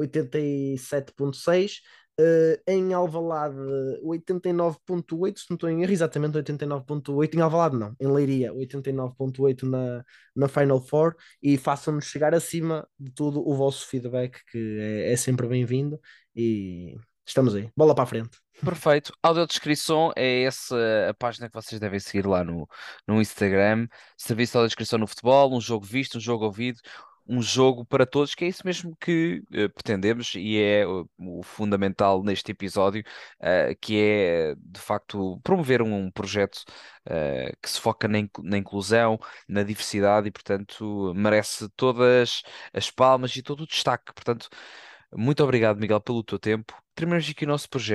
87.6, em Alvalade 89.8, se não estou em erro, exatamente 89.8, em Alvalade não, em Leiria 89.8 na Final Four, e façam-nos chegar acima de tudo o vosso feedback, que é sempre bem-vindo, e estamos aí, bola para a frente. Perfeito. Audiodescrição é essa a página que vocês devem seguir lá no Instagram. Serviço de audiodescrição no futebol, um jogo visto, um jogo ouvido, um jogo para todos, que é isso mesmo que pretendemos e é o fundamental neste episódio, que é de facto promover um projeto que se foca na inclusão, na diversidade e, portanto, merece todas as palmas e todo o destaque. Portanto, muito obrigado, Miguel, pelo teu tempo. Terminamos aqui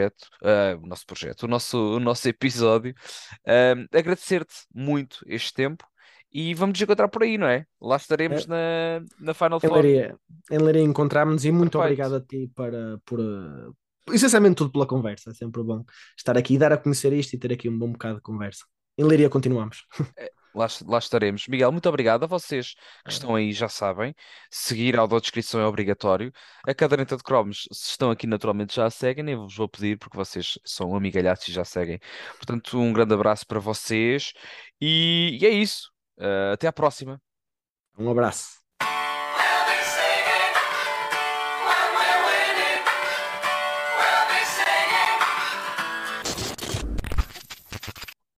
o nosso episódio. Agradecer-te muito este tempo e vamos nos encontrar por aí, não é? Lá estaremos É, na Final Em Four. Leiria, em Leiria encontramos-nos, e muito Perfeito. obrigado a ti essencialmente tudo pela conversa. É sempre bom estar aqui e dar a conhecer isto e ter aqui um bom bocado de conversa. Em Leiria continuamos. Lá estaremos. Miguel, muito obrigado. A vocês que estão aí já sabem, seguir a audiodescrição é obrigatório. A caderneta de cromos, se estão aqui naturalmente já a seguem, nem vos vou pedir porque vocês são amigalhados e já seguem. Portanto, um grande abraço para vocês e é isso. Até à próxima. Um abraço.